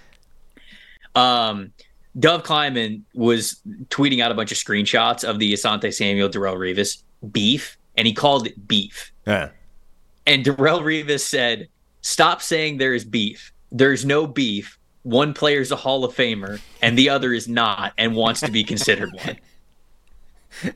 Um, Dov Kleiman was tweeting out a bunch of screenshots of the Asante Samuel, Darrelle Revis beef, and he called it beef. Yeah. And Darrelle Revis said, stop saying there is beef. There's no beef. One player's a Hall of Famer, and the other is not and wants to be considered one.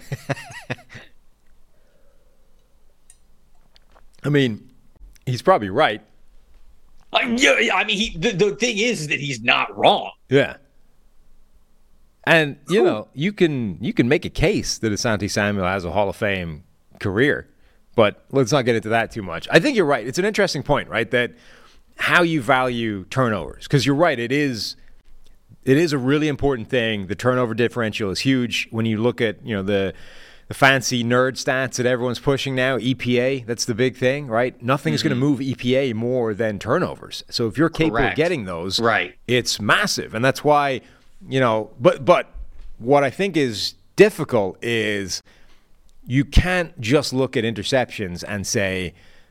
I mean, he's probably right. Uh, yeah, I mean, he, the, the thing is that he's not wrong. Yeah. And, you know, you can you can make a case that Asante Samuel has a Hall of Fame career, but let's not get into that too much. I think you're right. It's an interesting point, right, that how you value turnovers. Because you're right, it is it is a really important thing. The turnover differential is huge. When you look at, you know, the the fancy nerd stats that everyone's pushing now, E P A, that's the big thing, right? Nothing is mm-hmm. going to move E P A more than turnovers. So if you're capable Correct. of getting those, right. it's massive. And that's why, you know, but but what I think is difficult is you can't just look at interceptions and say,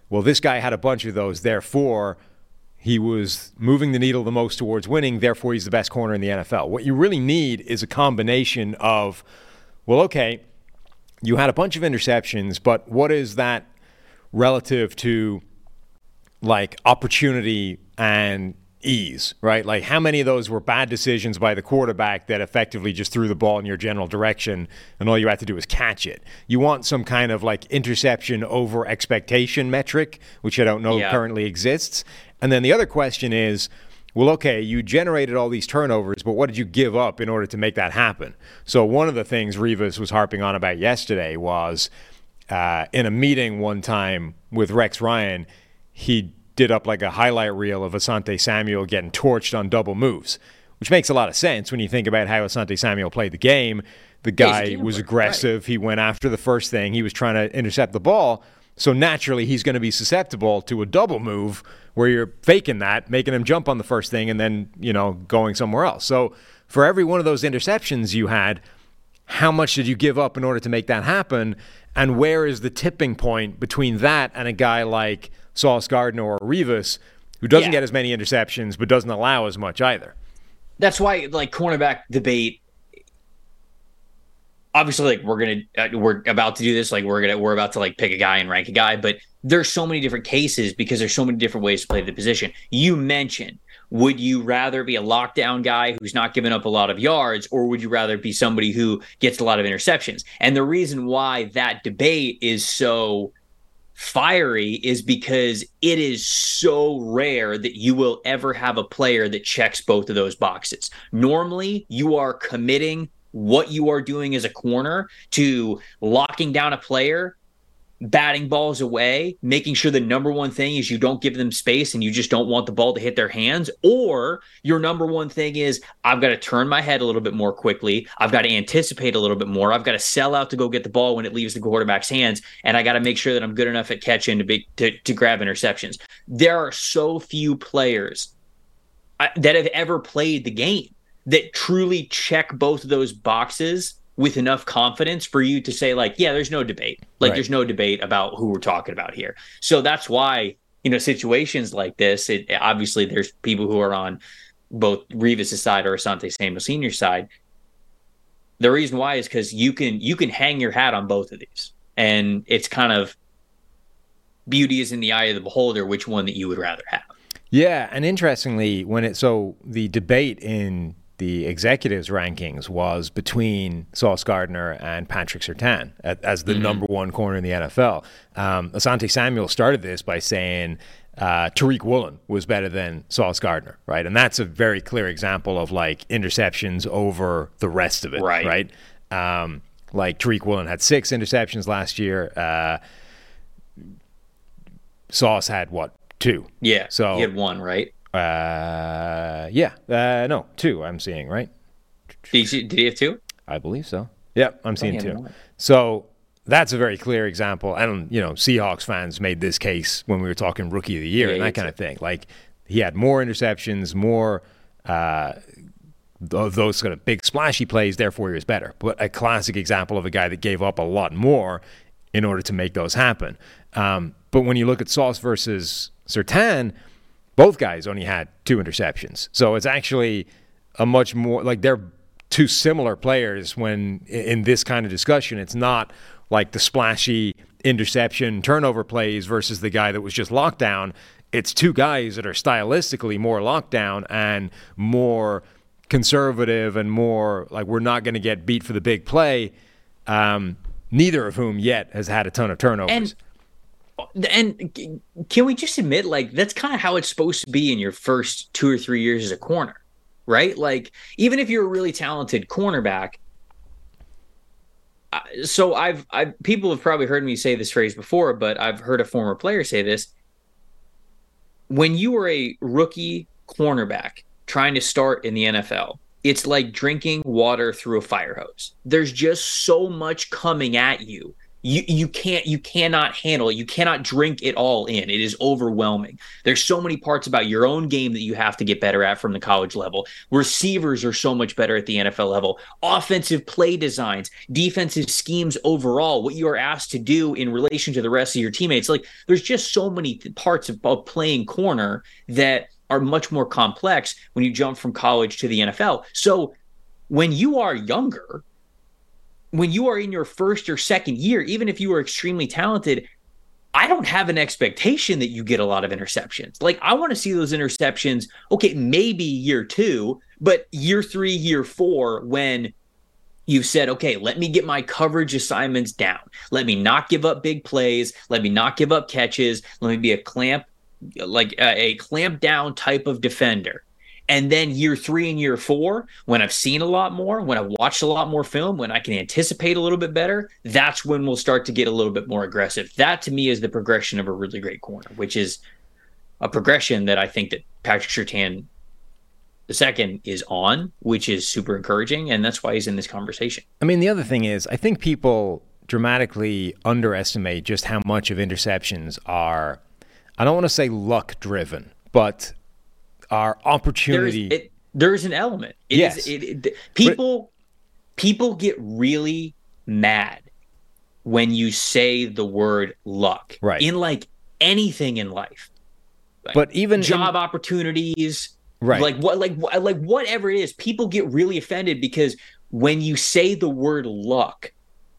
well, this guy had a bunch of those, therefore he was moving the needle the most towards winning, therefore he's the best corner in the N F L. What you really need is a combination of, well, okay, you had a bunch of interceptions, but what is that relative to like opportunity and ease, right? Like how many of those were bad decisions by the quarterback that effectively just threw the ball in your general direction and all you had to do was catch it? You want some kind of like interception over expectation metric, which I don't know yeah. currently exists. And then the other question is, well, okay, you generated all these turnovers, but what did you give up in order to make that happen? So one of the things Revis was harping on about yesterday was uh, in a meeting one time with Rex Ryan, he did up like a highlight reel of Asante Samuel getting torched on double moves, which makes a lot of sense when you think about how Asante Samuel played the game. The guy was aggressive. Right. He went after the first thing. He was trying to intercept the ball. So naturally, he's going to be susceptible to a double move where you're faking that, making him jump on the first thing, and then, you know, going somewhere else. So for every one of those interceptions you had, how much did you give up in order to make that happen? And where is the tipping point between that and a guy like Sauce Gardner or Revis, who doesn't yeah. get as many interceptions but doesn't allow as much either? That's why, like, cornerback debate. Obviously, like we're gonna uh, we're about to do this. Like we're gonna we're about to like pick a guy and rank a guy. But there's so many different cases because there's so many different ways to play the position. You mentioned, would you rather be a lockdown guy who's not giving up a lot of yards, or would you rather be somebody who gets a lot of interceptions? And the reason why that debate is so fiery is because it is so rare that you will ever have a player that checks both of those boxes. Normally, you are committing what you are doing as a corner to locking down a player, batting balls away, making sure the number one thing is you don't give them space and you just don't want the ball to hit their hands, or your number one thing is I've got to turn my head a little bit more quickly, I've got to anticipate a little bit more, I've got to sell out to go get the ball when it leaves the quarterback's hands, and I got to make sure that I'm good enough at catching to be, to, to grab interceptions. There are so few players that have ever played the game that truly check both of those boxes with enough confidence for you to say, like, yeah, there's no debate. Like, right. There's no debate about who we're talking about here. So that's why, you know, situations like this, it, obviously there's people who are on both Revis' side or Asante Samuel Senior's side. The reason why is because you can you can hang your hat on both of these. And it's kind of beauty is in the eye of the beholder, which one that you would rather have. Yeah, and interestingly, when it so the debate in the executives' rankings was between Sauce Gardner and Patrick Surtain as the mm-hmm. number one corner in the N F L. Um, Asante Samuel started this by saying uh, Tariq Woolen was better than Sauce Gardner, right? And that's a very clear example of like interceptions over the rest of it, right? right? Um, like Tariq Woolen had six interceptions last year. Uh, Sauce had what? Two. Yeah. So he had one, right? Uh, yeah. Uh, no, two. I'm seeing, right? Did he, did he have two? I believe so. Yep, I'm seeing two. So that's a very clear example. And you know, Seahawks fans made this case when we were talking Rookie of the Year yeah, and that kind of thing. Like he had more interceptions, more uh, of those sort of big splashy plays. Therefore, he was better. But a classic example of a guy that gave up a lot more in order to make those happen. Um, but when you look at Sauce versus Surtain, both guys only had two interceptions. So it's actually a much more, like they're two similar players when in this kind of discussion. It's not like the splashy interception turnover plays versus the guy that was just locked down. It's two guys that are stylistically more locked down and more conservative and more like we're not going to get beat for the big play, um, neither of whom yet has had a ton of turnovers. And- And can we just admit, like, that's kind of how it's supposed to be in your first two or three years as a corner, right? Like, even if you're a really talented cornerback. So I've, I've, people have probably heard me say this phrase before, but I've heard a former player say this. When you are a rookie cornerback trying to start in the N F L, it's like drinking water through a fire hose. There's just so much coming at you. You you can't you cannot handle it. You cannot drink it all in. It is overwhelming. There's so many parts about your own game that you have to get better at from the college level. Receivers are so much better at the N F L level. Offensive play designs, defensive schemes overall, what you are asked to do in relation to the rest of your teammates. Like there's just so many parts of, of playing corner that are much more complex when you jump from college to the N F L. So when you are younger, when you are in your first or second year, even if you are extremely talented, I don't have an expectation that you get a lot of interceptions. Like, I want to see those interceptions, okay, maybe year two, but year three, year four, when you said, okay, let me get my coverage assignments down. Let me not give up big plays. Let me not give up catches. Let me be a clamp, like a, a clamp down type of defender. And then year three and year four, when I've seen a lot more, when I've watched a lot more film, when I can anticipate a little bit better, that's when we'll start to get a little bit more aggressive. That, to me, is the progression of a really great corner, which is a progression that I think that Patrick Surtain the second is on, which is super encouraging, and that's why he's in this conversation. I mean, the other thing is, I think people dramatically underestimate just how much of interceptions are, I don't want to say luck-driven, but our opportunity. There's, it, there's an element. It yes. Is, it, it, people, but, people get really mad when you say the word luck. Right. In like anything in life. Like but even job in, opportunities. Right. Like what like like whatever it is, people get really offended because when you say the word luck,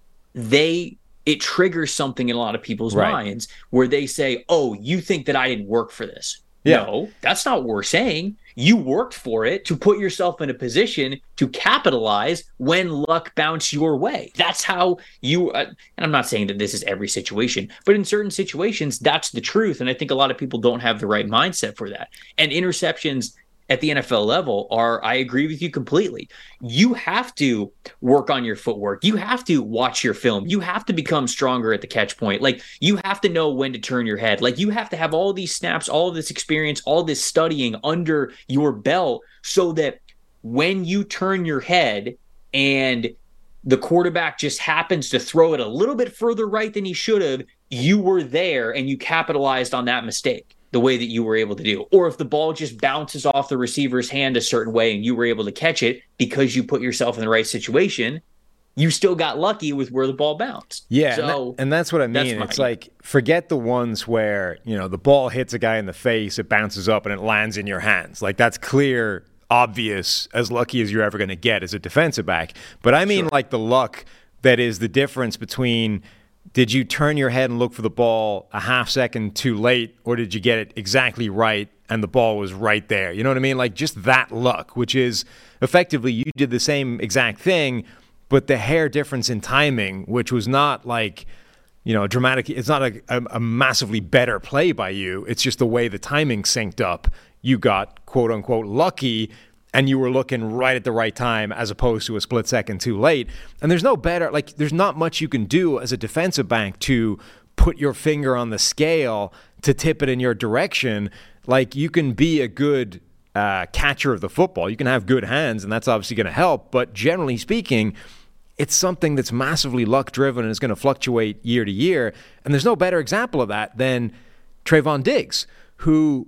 they it triggers something in a lot of people's right. minds where they say, "Oh, you think that I didn't work for this?" Yeah. No, that's not what we're saying. You worked for it to put yourself in a position to capitalize when luck bounced your way. That's how you, uh, and I'm not saying that this is every situation, but in certain situations, that's the truth. And I think a lot of people don't have the right mindset for that. And interceptions at the N F L level are, I agree with you completely. You have to work on your footwork. You have to watch your film. You have to become stronger at the catch point. Like, you have to know when to turn your head. Like, you have to have all these snaps, all of this experience, all this studying under your belt so that when you turn your head and the quarterback just happens to throw it a little bit further right than he should have, you were there and you capitalized on that mistake the way that you were able to do. Or if the ball just bounces off the receiver's hand a certain way and you were able to catch it because you put yourself in the right situation, you still got lucky with where the ball bounced. Yeah, so, and, that, and that's what I mean. My, it's like, forget the ones where, you know, the ball hits a guy in the face, it bounces up, and it lands in your hands. Like, that's clear, obvious, as lucky as you're ever going to get as a defensive back. But I mean, sure. like, the luck that is the difference between, did you turn your head and look for the ball a half second too late, or did you get it exactly right and the ball was right there? You know what I mean? Like, just that luck, which is effectively you did the same exact thing, but the hair difference in timing, which was not like, you know, dramatic. It's not a, a, a massively better play by you. It's just the way the timing synced up. You got, quote unquote, lucky, and you were looking right at the right time as opposed to a split second too late. And there's no better, like, there's not much you can do as a defensive back to put your finger on the scale to tip it in your direction. Like, you can be a good uh, catcher of the football. You can have good hands, and that's obviously going to help. But generally speaking, it's something that's massively luck-driven and is going to fluctuate year to year. And there's no better example of that than Trayvon Diggs, who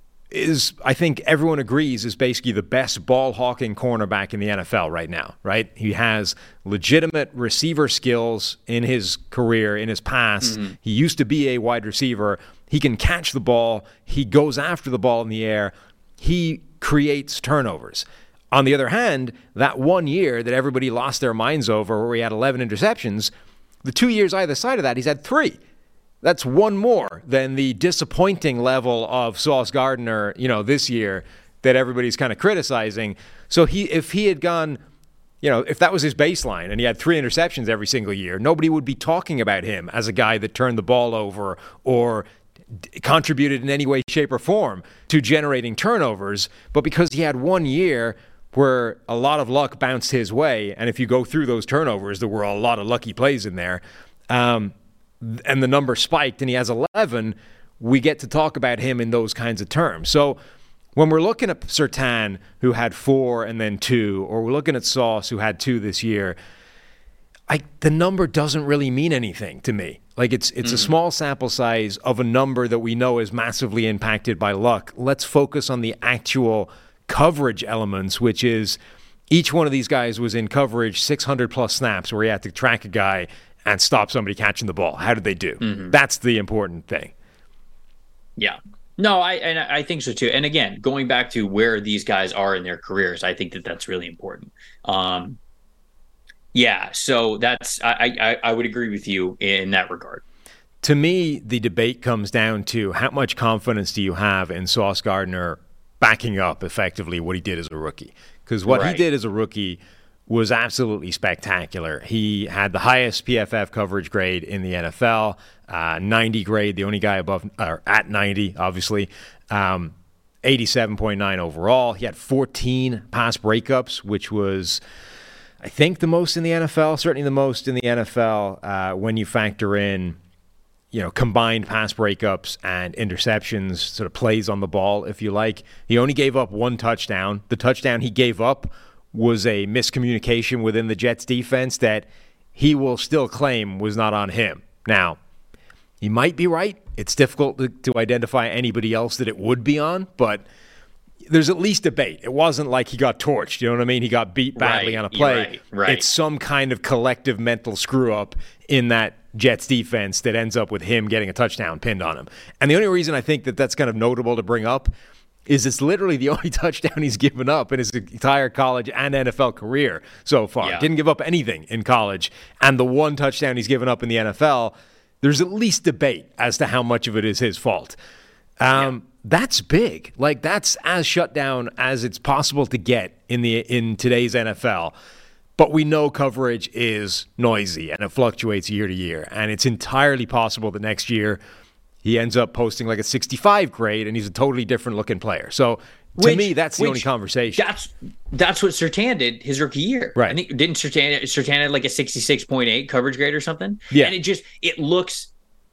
is, I think everyone agrees, is basically the best ball-hawking cornerback in the N F L right now, right? He has legitimate receiver skills in his career, in his past. Mm-hmm. He used to be a wide receiver. He can catch the ball. He goes after the ball in the air. He creates turnovers. On the other hand, that one year that everybody lost their minds over where he had eleven interceptions, the two years either side of that, he's had three. That's one more than the disappointing level of Sauce Gardner, you know, this year that everybody's kind of criticizing. So he, if he had gone, you know, if that was his baseline and he had three interceptions every single year, nobody would be talking about him as a guy that turned the ball over or d- contributed in any way, shape, or form to generating turnovers. But because he had one year where a lot of luck bounced his way, and if you go through those turnovers, there were a lot of lucky plays in there, um, and the number spiked and he has eleven, we get to talk about him in those kinds of terms. So when we're looking at Surtain, who had four and then two, or we're looking at Sauce, who had two this year, I, the number doesn't really mean anything to me. Like it's it's mm. a small sample size of a number that we know is massively impacted by luck. Let's focus on the actual coverage elements, which is each one of these guys was in coverage six hundred plus snaps where he had to track a guy and stop somebody catching the ball. How did they do? Mm-hmm. That's the important thing. Yeah. No, I and I think so too. And again, going back to where these guys are in their careers, I think that that's really important. Um, yeah, so that's I, I I would agree with you in that regard. To me, the debate comes down to how much confidence do you have in Sauce Gardner backing up effectively what he did as a rookie? Because what right. he did as a rookie was absolutely spectacular. He had the highest P F F coverage grade in the N F L, uh, ninety grade, the only guy above or at ninety, obviously. Um, eighty-seven point nine overall. He had fourteen pass breakups, which was, I think, the most in the N F L, certainly the most in the N F L uh, when you factor in, you know, combined pass breakups and interceptions, sort of plays on the ball, if you like. He only gave up one touchdown. The touchdown he gave up was a miscommunication within the Jets defense that he will still claim was not on him. Now, he might be right. It's difficult to, to identify anybody else that it would be on, but there's at least debate. It wasn't like he got torched. You know what I mean? He got beat badly right, on a play. Right, right. It's some kind of collective mental screw-up in that Jets defense that ends up with him getting a touchdown pinned on him. And the only reason I think that that's kind of notable to bring up is it's literally the only touchdown he's given up in his entire college and N F L career so far. Yeah. Didn't give up anything in college. And the one touchdown he's given up in the N F L, there's at least debate as to how much of it is his fault. Um, yeah. That's big. Like, that's as shut down as it's possible to get in the in today's N F L. But we know coverage is noisy and it fluctuates year to year. And it's entirely possible that next year he ends up posting like a sixty-five grade and he's a totally different looking player. So to which, me, that's the only conversation. That's that's what Surtain did his rookie year. Right. I think, didn't Surtain, Surtain had like a sixty-six point eight coverage grade or something? Yeah. And it just, it looks,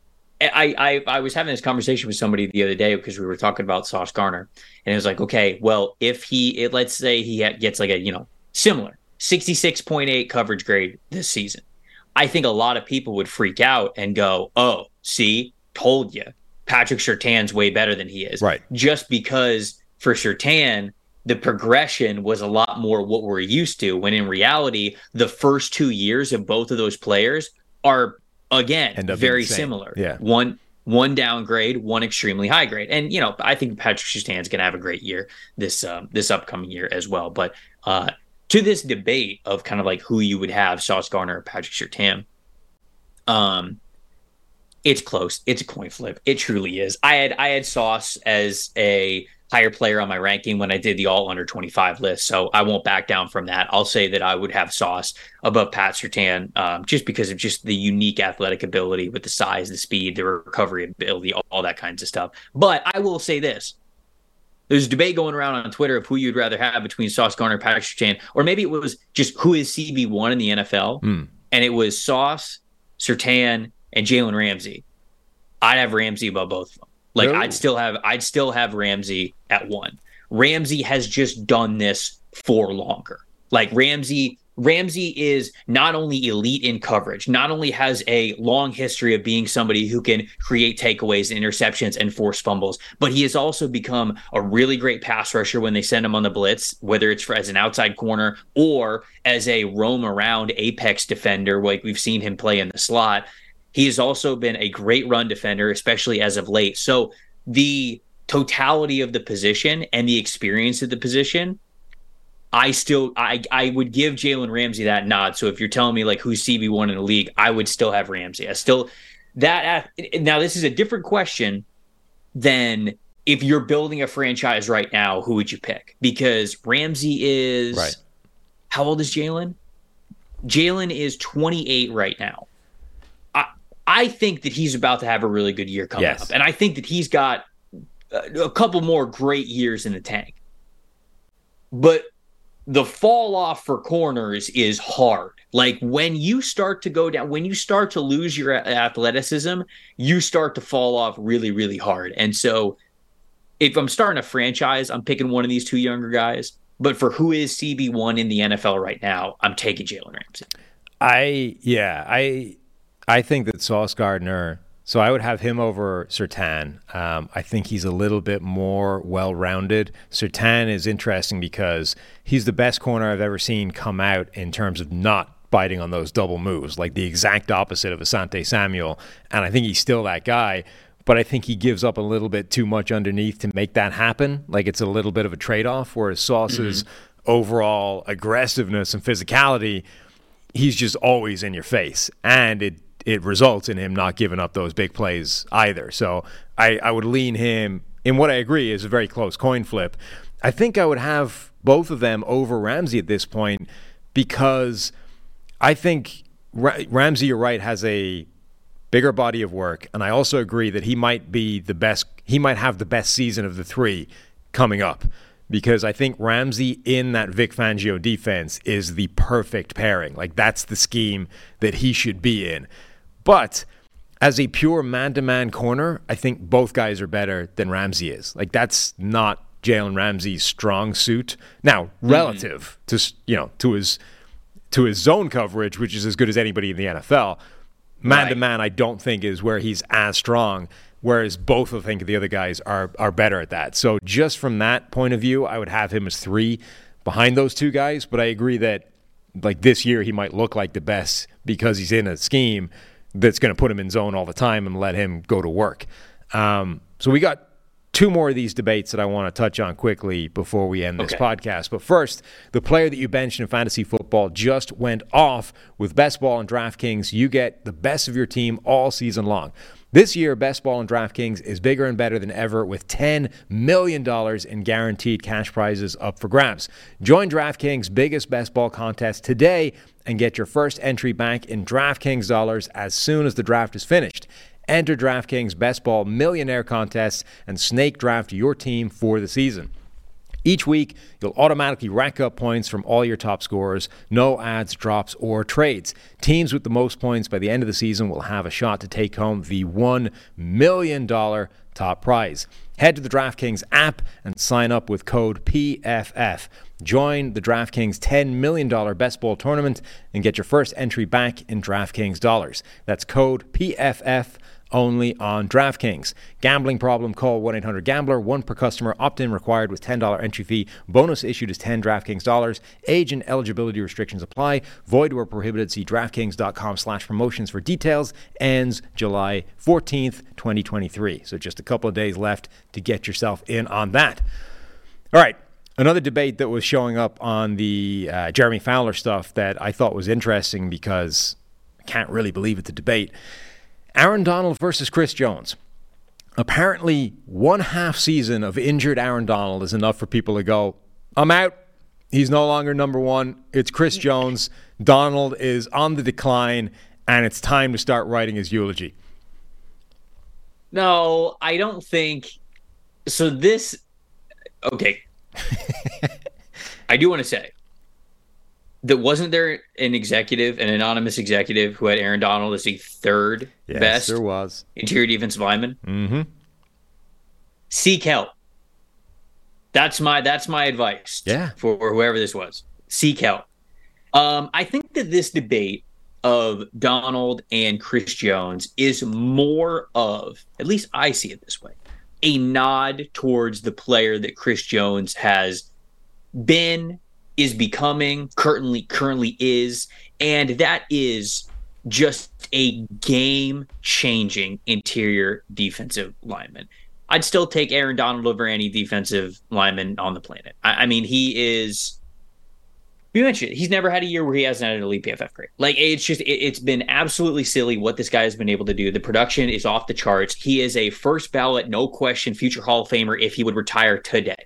I, I, I was having this conversation with somebody the other day because we were talking about Sauce Gardner. And it was like, okay, well, if he, it, let's say he gets like a, you know, similar sixty-six point eight coverage grade this season. I think a lot of people would freak out and go, oh, see, told you, Patrick Surtain's way better than he is. Right. Just because for Surtain, the progression was a lot more what we're used to, when in reality, the first two years of both of those players are, again, very similar. Yeah. One one downgrade, one extremely high grade. And, you know, I think Patrick Surtain's going to have a great year this um, this upcoming year as well. But uh, to this debate of kind of like who you would have, Sauce Gardner or Patrick Surtain, um, it's close. It's a coin flip. It truly is. I had I had Sauce as a higher player on my ranking when I did the all under twenty-five list, so I won't back down from that. I'll say that I would have Sauce above Pat Surtain, um, just because of just the unique athletic ability with the size, the speed, the recovery ability, all, all that kinds of stuff. But I will say this. There's a debate going around on Twitter of who you'd rather have between Sauce Gardner and Patrick Surtain, or maybe it was just who is C B one in the N F L, mm. and it was Sauce, Surtain, and Jalen Ramsey. I'd have Ramsey above both of them. Like, no. I'd still have I'd still have Ramsey at one. Ramsey has just done this for longer. Like Ramsey, Ramsey is not only elite in coverage, not only has a long history of being somebody who can create takeaways and interceptions and force fumbles, but he has also become a really great pass rusher when they send him on the blitz, whether it's for, as an outside corner or as a roam around apex defender, like we've seen him play in the slot. He has also been a great run defender, especially as of late. So the totality of the position and the experience of the position, I still I I would give Jalen Ramsey that nod. So if you're telling me like who's C B one in the league, I would still have Ramsey. I still that now this is a different question than if you're building a franchise right now, who would you pick? Because Ramsey is right. How old is Jalen? Jalen is twenty-eight right now. I think that he's about to have a really good year coming yes. up. And I think that he's got a, a couple more great years in the tank. But the fall off for corners is hard. Like when you start to go down, when you start to lose your athleticism, you start to fall off really, really hard. And so if I'm starting a franchise, I'm picking one of these two younger guys. But for who is C B one in the N F L right now, I'm taking Jalen Ramsey. I yeah, I I think that Sauce Gardner. So I would have him over Surtain. Um, I think he's a little bit more well-rounded. Surtain is interesting because he's the best corner I've ever seen come out in terms of not biting on those double moves, like the exact opposite of Asante Samuel. And I think he's still that guy, but I think he gives up a little bit too much underneath to make that happen. Like it's a little bit of a trade-off, whereas Sauce's mm-hmm. overall aggressiveness and physicality, he's just always in your face. And it it results in him not giving up those big plays either. So I, I would lean him in what I agree is a very close coin flip. I think I would have both of them over Ramsey at this point because I think Ra- Ramsey, you're right, has a bigger body of work. And I also agree that he might be the best, he might have the best season of the three coming up. Because I think Ramsey in that Vic Fangio defense is the perfect pairing. Like that's the scheme that he should be in. But as a pure man-to-man corner, I think both guys are better than Ramsey is. Like that's not Jalen Ramsey's strong suit. Now, relative mm-hmm. to you know to his to his zone coverage, which is as good as anybody in the N F L, man-to-man, right. I don't think is where he's as strong. Whereas both I think the other guys are are better at that. So just from that point of view, I would have him as three behind those two guys. But I agree that like this year he might look like the best because he's in a scheme that's going to put him in zone all the time and let him go to work. Um, so we got two more of these debates that I want to touch on quickly before we end this okay. podcast. But first, the player that you benched in fantasy football just went off. With Best Ball and DraftKings, you get the best of your team all season long. This year, Best Ball and DraftKings is bigger and better than ever with ten million dollars in guaranteed cash prizes up for grabs. Join DraftKings' biggest Best Ball contest today and get your first entry back in DraftKings dollars as soon as the draft is finished. Enter DraftKings Best Ball Millionaire Contest and snake draft your team for the season. Each week, you'll automatically rack up points from all your top scorers, no ads, drops, or trades. Teams with the most points by the end of the season will have a shot to take home the one million dollars top prize. Head to the DraftKings app and sign up with code P F F. Join the DraftKings ten million dollars Best Ball Tournament and get your first entry back in DraftKings dollars. That's code P F F. Only on DraftKings. Gambling problem? Call one eight hundred gambler. One per customer. Opt-in required with ten dollars entry fee. Bonus issued is ten DraftKings dollars. Age and eligibility restrictions apply. Void where prohibited. See DraftKings.com slash promotions for details. Ends July fourteenth, twenty twenty-three. So just a couple of days left to get yourself in on that. All right. Another debate that was showing up on the uh, Jeremy Fowler stuff that I thought was interesting because I can't really believe it's a debate. Aaron Donald versus Chris Jones. Apparently, one half season of injured Aaron Donald is enough for people to go, I'm out. He's no longer number one. It's Chris Jones. Donald is on the decline, and it's time to start writing his eulogy. No, I don't think. So this, okay. I do want to say that wasn't there an executive, an anonymous executive, who had Aaron Donald as the third yes, best there was. interior defensive lineman? Mm-hmm. Seek help. That's my that's my advice yeah. for whoever this was. Seek help. Um, I think that this debate of Donald and Chris Jones is more of, at least I see it this way, a nod towards the player that Chris Jones has been, is becoming, currently currently is, and that is just a game-changing interior defensive lineman. I'd still take Aaron Donald over any defensive lineman on the planet. I, I mean, he is, you mentioned it, he's never had a year where he hasn't had an elite P F F grade. Like, it's just, it, it's been absolutely silly what this guy has been able to do. The production is off the charts. He is a first ballot, no question, future Hall of Famer if he would retire today.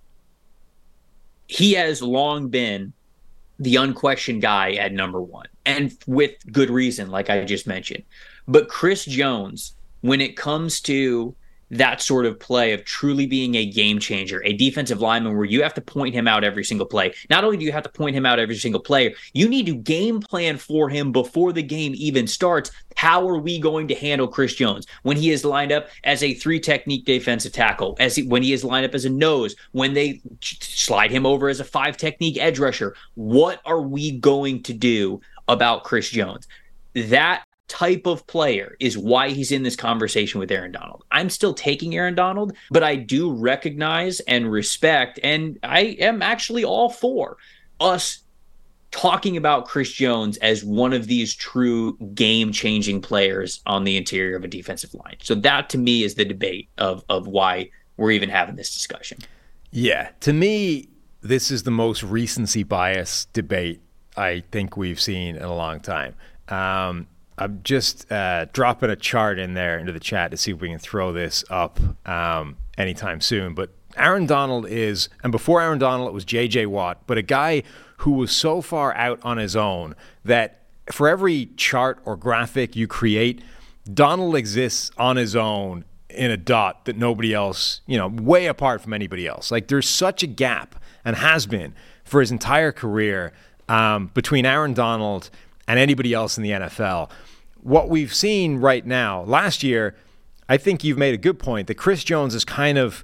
He has long been the unquestioned guy at number one, and with good reason, like I just mentioned. But Chris Jones, when it comes to that sort of play of truly being a game changer, a defensive lineman where you have to point him out every single play. Not only do you have to point him out every single play, you need to game plan for him before the game even starts. How are we going to handle Chris Jones when he is lined up as a three technique defensive tackle, as he, when he is lined up as a nose, when they slide him over as a five technique edge rusher? What are we going to do about Chris Jones. That type of player is why he's in this conversation with Aaron Donald. I'm still taking Aaron Donald, but I do recognize and respect, and I am actually all for us talking about Chris Jones as one of these true game-changing players on the interior of a defensive line. So that, to me, is the debate of of why we're even having this discussion. Yeah, to me, this is the most recency bias debate I think we've seen in a long time. Um, I'm just uh, dropping a chart in there into the chat to see if we can throw this up um, anytime soon. But Aaron Donald is, and before Aaron Donald, it was J J Watt, but a guy who was so far out on his own that for every chart or graphic you create, Donald exists on his own in a dot that nobody else, you know, way apart from anybody else. Like, there's such a gap, and has been for his entire career, um, between Aaron Donald and anybody else in the N F L. What we've seen right now, last year, I think you've made a good point that Chris Jones has kind of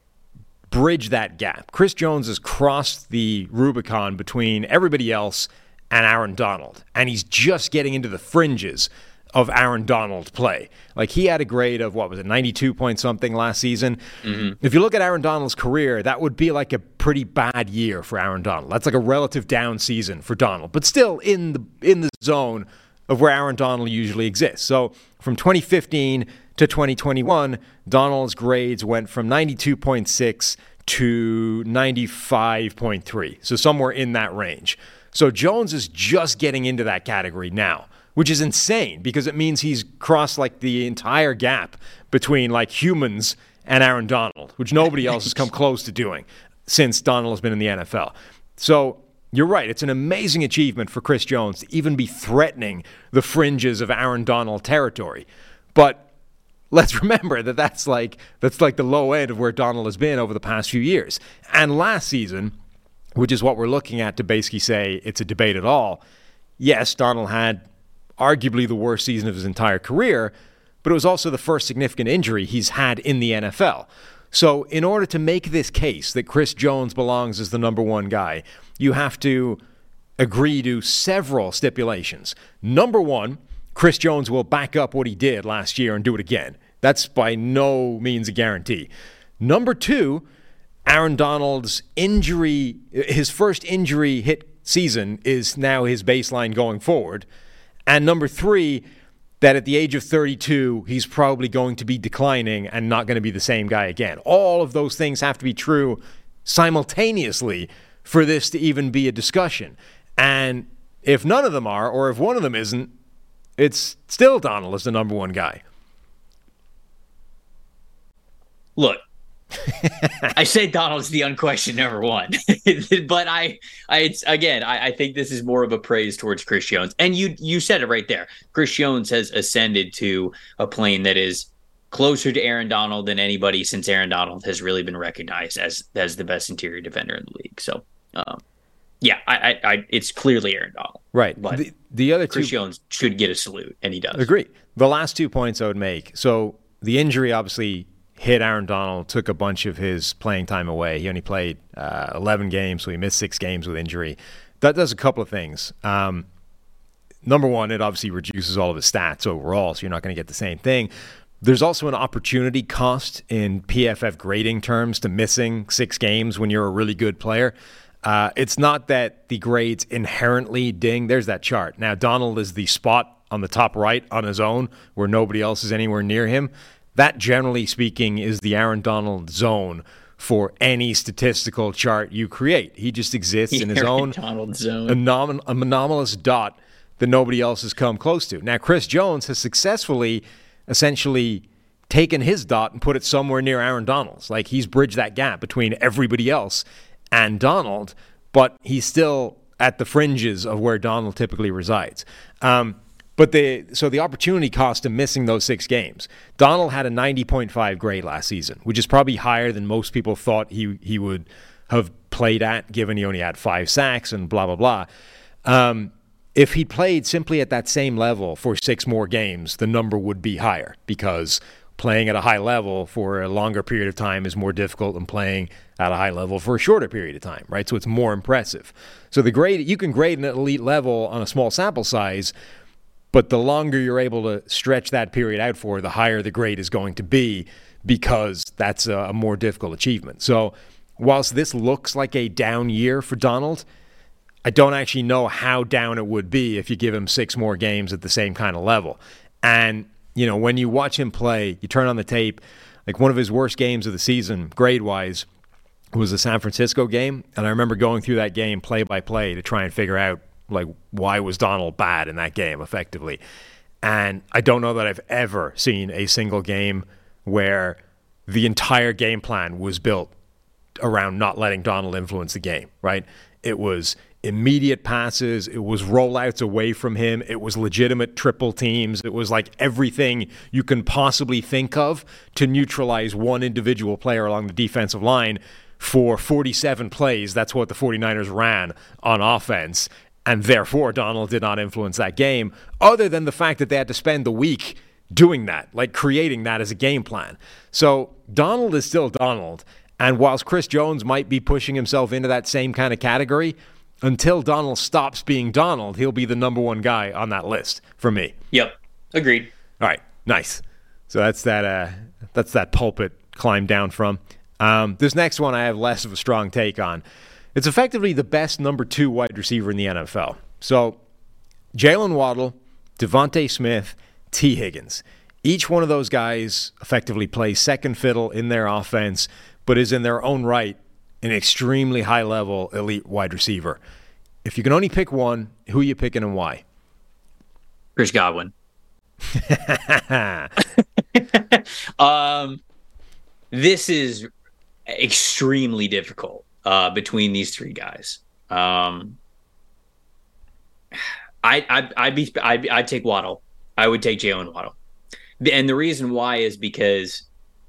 bridged that gap. Chris Jones has crossed the Rubicon between everybody else and Aaron Donald, and he's just getting into the fringes of Aaron Donald play. Like, he had a grade of, what was it, ninety-two point something last season. Mm-hmm. If you look at Aaron Donald's career, that would be like a pretty bad year for Aaron Donald. That's like a relative down season for Donald, but still in the in the zone of where Aaron Donald usually exists. So from twenty fifteen to twenty twenty-one, Donald's grades went from ninety-two point six to ninety-five point three. So somewhere in that range. So Jones is just getting into that category now, which is insane because it means he's crossed like the entire gap between like humans and Aaron Donald, which nobody else has come close to doing since Donald has been in the N F L. So you're right. It's an amazing achievement for Chris Jones to even be threatening the fringes of Aaron Donald territory. But let's remember that that's like that's like the low end of where Donald has been over the past few years. And last season, which is what we're looking at to basically say it's a debate at all, yes, Donald had arguably the worst season of his entire career, but it was also the first significant injury he's had in the N F L. So in order to make this case that Chris Jones belongs as the number one guy, you have to agree to several stipulations. Number one, Chris Jones will back up what he did last year and do it again. That's by no means a guarantee. Number two, Aaron Donald's injury, his first injury hit season is now his baseline going forward. And number three, that at the age of thirty-two, he's probably going to be declining and not going to be the same guy again. All of those things have to be true simultaneously for this to even be a discussion. And if none of them are, or if one of them isn't, it's still Donald as the number one guy. Look, I say Donald's the unquestioned number one, but I, I, it's again, I, I think this is more of a praise towards Chris Jones. And you, you said it right there. Chris Jones has ascended to a plane that is closer to Aaron Donald than anybody since Aaron Donald has really been recognized as, as the best interior defender in the league. So, um, yeah, I, I, I, it's clearly Aaron Donald. Right. But the, the other Chris two, Jones should get a salute, and he does. Agree. The last two points I would make. So the injury obviously hit Aaron Donald, took a bunch of his playing time away. He only played uh, eleven games, so he missed six games with injury. That does a couple of things. Um, number one, it obviously reduces all of his stats overall, so you're not going to get the same thing. There's also an opportunity cost in P F F grading terms to missing six games when you're a really good player. Uh, it's not that the grades inherently ding. There's that chart. Now, Donald is the spot on the top right on his own where nobody else is anywhere near him. That, generally speaking, is the Aaron Donald zone for any statistical chart you create. He just exists in his Aaron own Donald zone. Anom- anomalous dot that nobody else has come close to. Now, Chris Jones has successfully essentially taken his dot and put it somewhere near Aaron Donald's. Like, he's bridged that gap between everybody else and Donald, but he's still at the fringes of where Donald typically resides. Um, But the so the opportunity cost of missing those six games. Donald had a ninety point five grade last season, which is probably higher than most people thought he he would have played at, given he only had five sacks and blah, blah, blah. Um, if he played simply at that same level for six more games, the number would be higher because playing at a high level for a longer period of time is more difficult than playing at a high level for a shorter period of time, right? So it's more impressive. So the grade, you can grade an elite level on a small sample size, but the longer you're able to stretch that period out for, the higher the grade is going to be, because that's a more difficult achievement. So whilst this looks like a down year for Donald, I don't actually know how down it would be if you give him six more games at the same kind of level. And, you know, when you watch him play, you turn on the tape, like one of his worst games of the season, grade-wise, was the San Francisco game. And I remember going through that game play by play to try and figure out, like, why was Donald bad in that game, effectively. And I don't know that I've ever seen a single game where the entire game plan was built around not letting Donald influence the game, right? It was immediate passes. It was rollouts away from him. It was legitimate triple teams. It was like everything you can possibly think of to neutralize one individual player along the defensive line for forty-seven plays. That's what the 49ers ran on offense. And therefore, Donald did not influence that game, other than the fact that they had to spend the week doing that, like creating that as a game plan. So Donald is still Donald. And whilst Chris Jones might be pushing himself into that same kind of category, until Donald stops being Donald, he'll be the number one guy on that list for me. Yep. Agreed. All right. Nice. So that's that, uh, that's that pulpit climb down from. Um, this next one I have less of a strong take on. It's effectively the best number two wide receiver in the N F L. So Jalen Waddle, Devontae Smith, T. Higgins. Each one of those guys effectively plays second fiddle in their offense, but is in their own right an extremely high-level elite wide receiver. If you can only pick one, who are you picking and why? Chris Godwin. um, this is extremely difficult uh, between these three guys. Um, I, I, I'd be, I'd, I'd take Waddle. I would take Jalen Waddle. And the reason why is because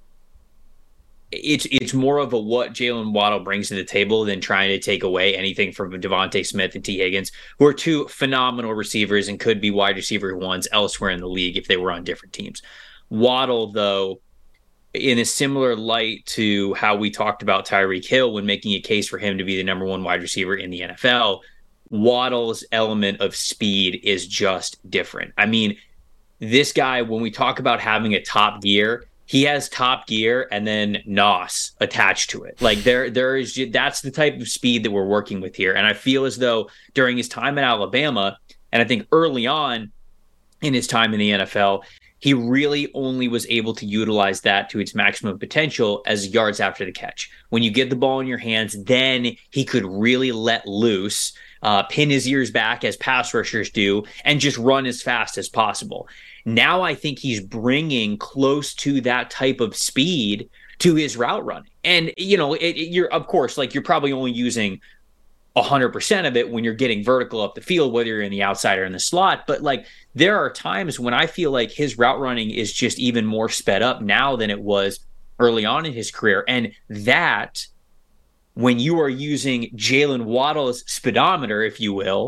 it's it's more of a what Jalen Waddle brings to the table than trying to take away anything from Devontae Smith and T. Higgins, who are two phenomenal receivers and could be wide receiver ones elsewhere in the league if they were on different teams. Waddle, though, in a similar light to how we talked about Tyreek Hill when making a case for him to be the number one wide receiver in the N F L, Waddle's element of speed is just different. I mean, this guy, when we talk about having a top gear, he has top gear and then N O S attached to it. Like there, there is that's the type of speed that we're working with here. And I feel as though during his time at Alabama, and I think early on in his time in the N F L, he really only was able to utilize that to its maximum potential as yards after the catch. When you get the ball in your hands, then he could really let loose, uh, pin his ears back as pass rushers do, and just run as fast as possible. Now I think he's bringing close to that type of speed to his route running. And, you know, it, it, you're, of course, like you're probably only using one hundred percent of it when you're getting vertical up the field, whether you're in the outside or in the slot. But like there are times when I feel like his route running is just even more sped up now than it was early on in his career. And that, when you are using Jalen Waddle's speedometer, if you will,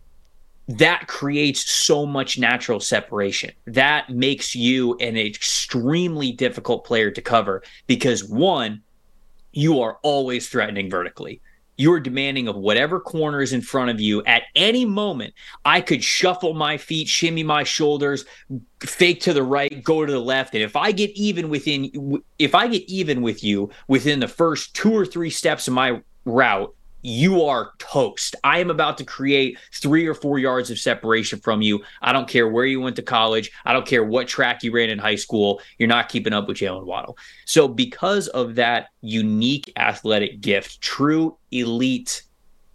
that creates so much natural separation. That makes you an extremely difficult player to cover because, one, you are always threatening vertically. You are demanding of whatever corner is in front of you at any moment. I could shuffle my feet, shimmy my shoulders, fake to the right, go to the left. And if I get even within, if I get even with you within the first two or three steps of my route, you are toast. I am about to create three or four yards of separation from you. I don't care where you went to college. I don't care what track you ran in high school. You're not keeping up with Jalen Waddle. So because of that unique athletic gift, true elite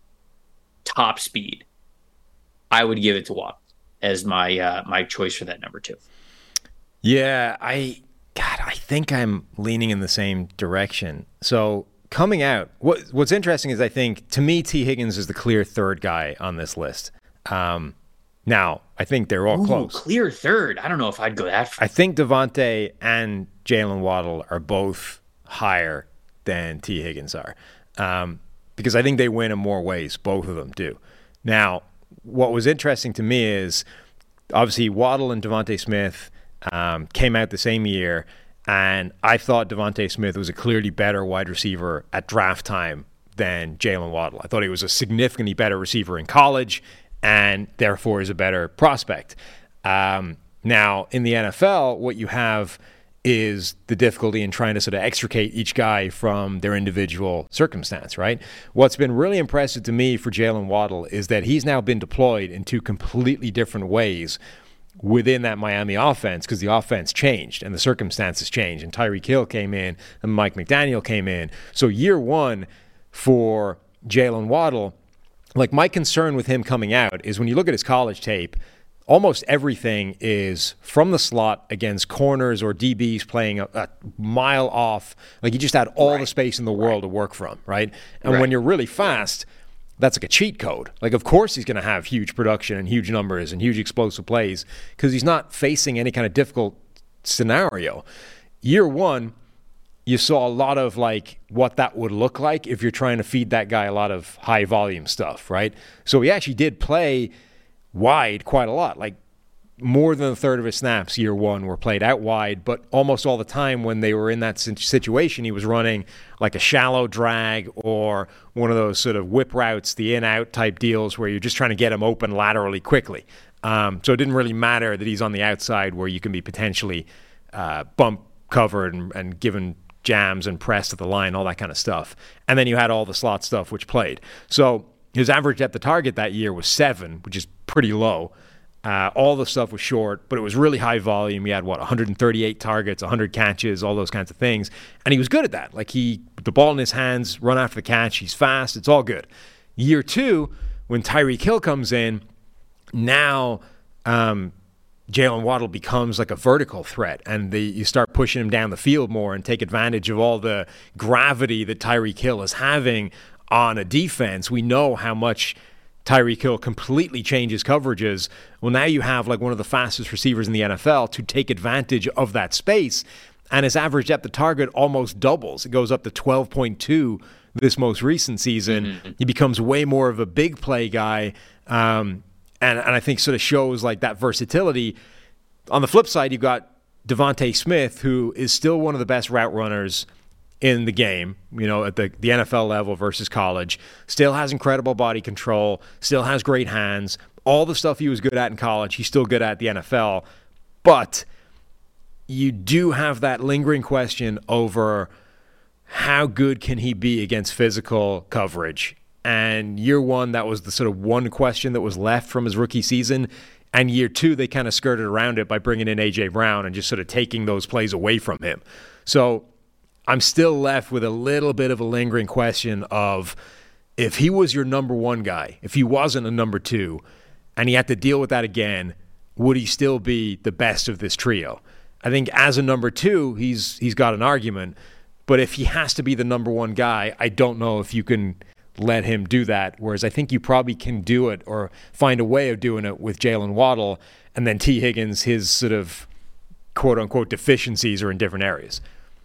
top speed, I would give it to Waddle as my uh, my choice for that number two. Yeah, I God, I think I'm leaning in the same direction. So coming out, what what's interesting is I think, to me, T. Higgins is the clear third guy on this list. Um, now, I think they're all Ooh, close. Clear third. I don't know if I'd go that far. I think Devontae and Jalen Waddle are both higher than T. Higgins are, um, because I think they win in more ways. Both of them do. Now, what was interesting to me is, obviously, Waddle and Devontae Smith um, came out the same year, And I thought DeVonta Smith was a clearly better wide receiver at draft time than Jalen Waddle. I thought he was a significantly better receiver in college and therefore is a better prospect. Um, now, in the N F L, what you have is the difficulty in trying to sort of extricate each guy from their individual circumstance, right? What's been really impressive to me for Jalen Waddle is that he's now been deployed in two completely different ways within that Miami offense, because the offense changed and the circumstances changed, and Tyreek Hill came in and Mike McDaniel came in. So year one for Jalen Waddle, like my concern with him coming out is when you look at his college tape, almost everything is from the slot against corners or D Bs playing a, a mile off. Like he just had all right. the space in the world right. to work from, right? And right. when you're really fast, that's like a cheat code. Like, of course he's going to have huge production and huge numbers and huge explosive plays because he's not facing any kind of difficult scenario. Year one, you saw a lot of like what that would look like if you're trying to feed that guy a lot of high volume stuff, right? So he actually did play wide quite a lot. Like more than a third of his snaps year one were played out wide, but almost all the time when they were in that situation, he was running like a shallow drag or one of those sort of whip routes, the in-out type deals where you're just trying to get him open laterally quickly. Um, so it didn't really matter that he's on the outside where you can be potentially uh, bump covered and, and given jams and pressed at the line, all that kind of stuff. And then you had all the slot stuff which played. So his average at the target that year was seven, which is pretty low. Uh, all the stuff was short, but it was really high volume. He had, what, one hundred thirty-eight targets, one hundred catches, all those kinds of things. And he was good at that. Like, he, the ball in his hands, run after the catch, he's fast, it's all good. Year two, when Tyreek Hill comes in, now um, Jalen Waddle becomes like a vertical threat, and the, you start pushing him down the field more and take advantage of all the gravity that Tyreek Hill is having on a defense. We know how much Tyreek Hill completely changes coverages. Well, now you have like one of the fastest receivers in the N F L to take advantage of that space, and his average depth of target almost doubles. It goes up to twelve point two this most recent season. Mm-hmm. He becomes way more of a big play guy, um, and, and I think sort of shows like that versatility. On the flip side, you've got DeVonta Smith, who is still one of the best route runners in the game, you know, at the, the N F L level versus college, still has incredible body control, still has great hands, all the stuff he was good at in college, he's still good at the N F L. But you do have that lingering question over how good can he be against physical coverage. And year one, that was the sort of one question that was left from his rookie season. And year two, they kind of skirted around it by bringing in A J Brown and just sort of taking those plays away from him. So I'm still left with a little bit of a lingering question of if he was your number one guy, if he wasn't a number two, and he had to deal with that again, would he still be the best of this trio? I think as a number two, he's he's got an argument, but if he has to be the number one guy, I don't know if you can let him do that, whereas I think you probably can do it or find a way of doing it with Jalen Waddle, and then T. Higgins, his sort of quote-unquote deficiencies are in different areas.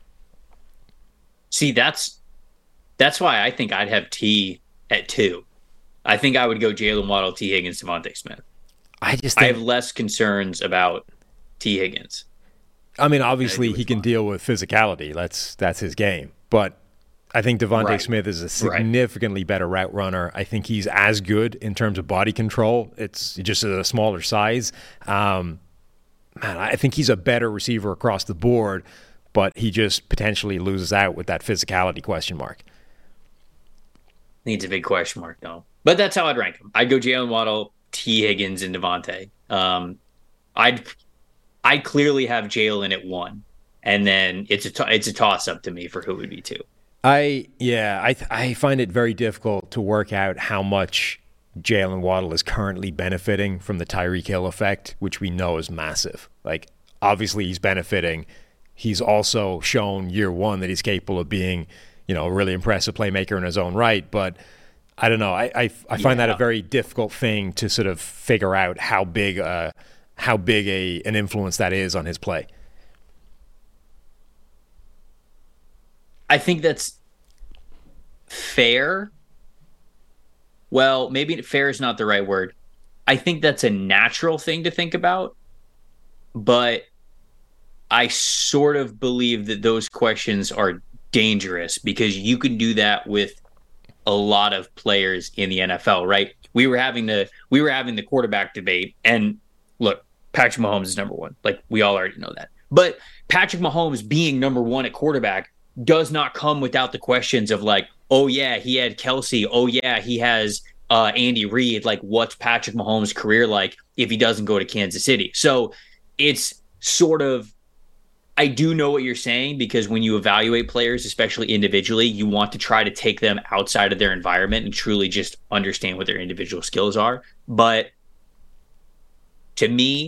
See, that's that's why I think I'd have T at two. I think I would go Jalen Waddle, T. Higgins, DeVonta Smith. I just think, I have less concerns about T. Higgins. I mean, obviously he can deal with physicality. That's that's his game. But I think DeVonta right. Smith is a significantly right. better route runner. I think he's as good in terms of body control. It's just a smaller size. Um, man, I think he's a better receiver across the board, but he just potentially loses out with that physicality question mark. Needs a big question mark, though. But that's how I'd rank him. I'd go Jalen Waddle, T. Higgins, and DeVonta. Um, I'd I'd clearly have Jalen at one, and then it's a t- it's a toss up to me for who would be two. I yeah, I I find it very difficult to work out how much Jalen Waddle is currently benefiting from the Tyreek Hill effect, which we know is massive. Like, obviously he's benefiting. He's also shown year one that he's capable of being, you know, a really impressive playmaker in his own right. But I don't know. I I, I find yeah. that a very difficult thing to sort of figure out how big a how big a an influence that is on his play. I think that's fair. Well, maybe fair is not the right word. I think that's a natural thing to think about, but I sort of believe that those questions are dangerous because you can do that with a lot of players in the N F L, right? We were having the we were having the quarterback debate, and look, Patrick Mahomes is number one. Like, we all already know that. But Patrick Mahomes being number one at quarterback does not come without the questions of like, oh yeah, he had Kelsey. Oh yeah, he has uh, Andy Reid. Like, what's Patrick Mahomes' career like if he doesn't go to Kansas City? So it's sort of, I do know what you're saying, because when you evaluate players, especially individually, you want to try to take them outside of their environment and truly just understand what their individual skills are. But to me,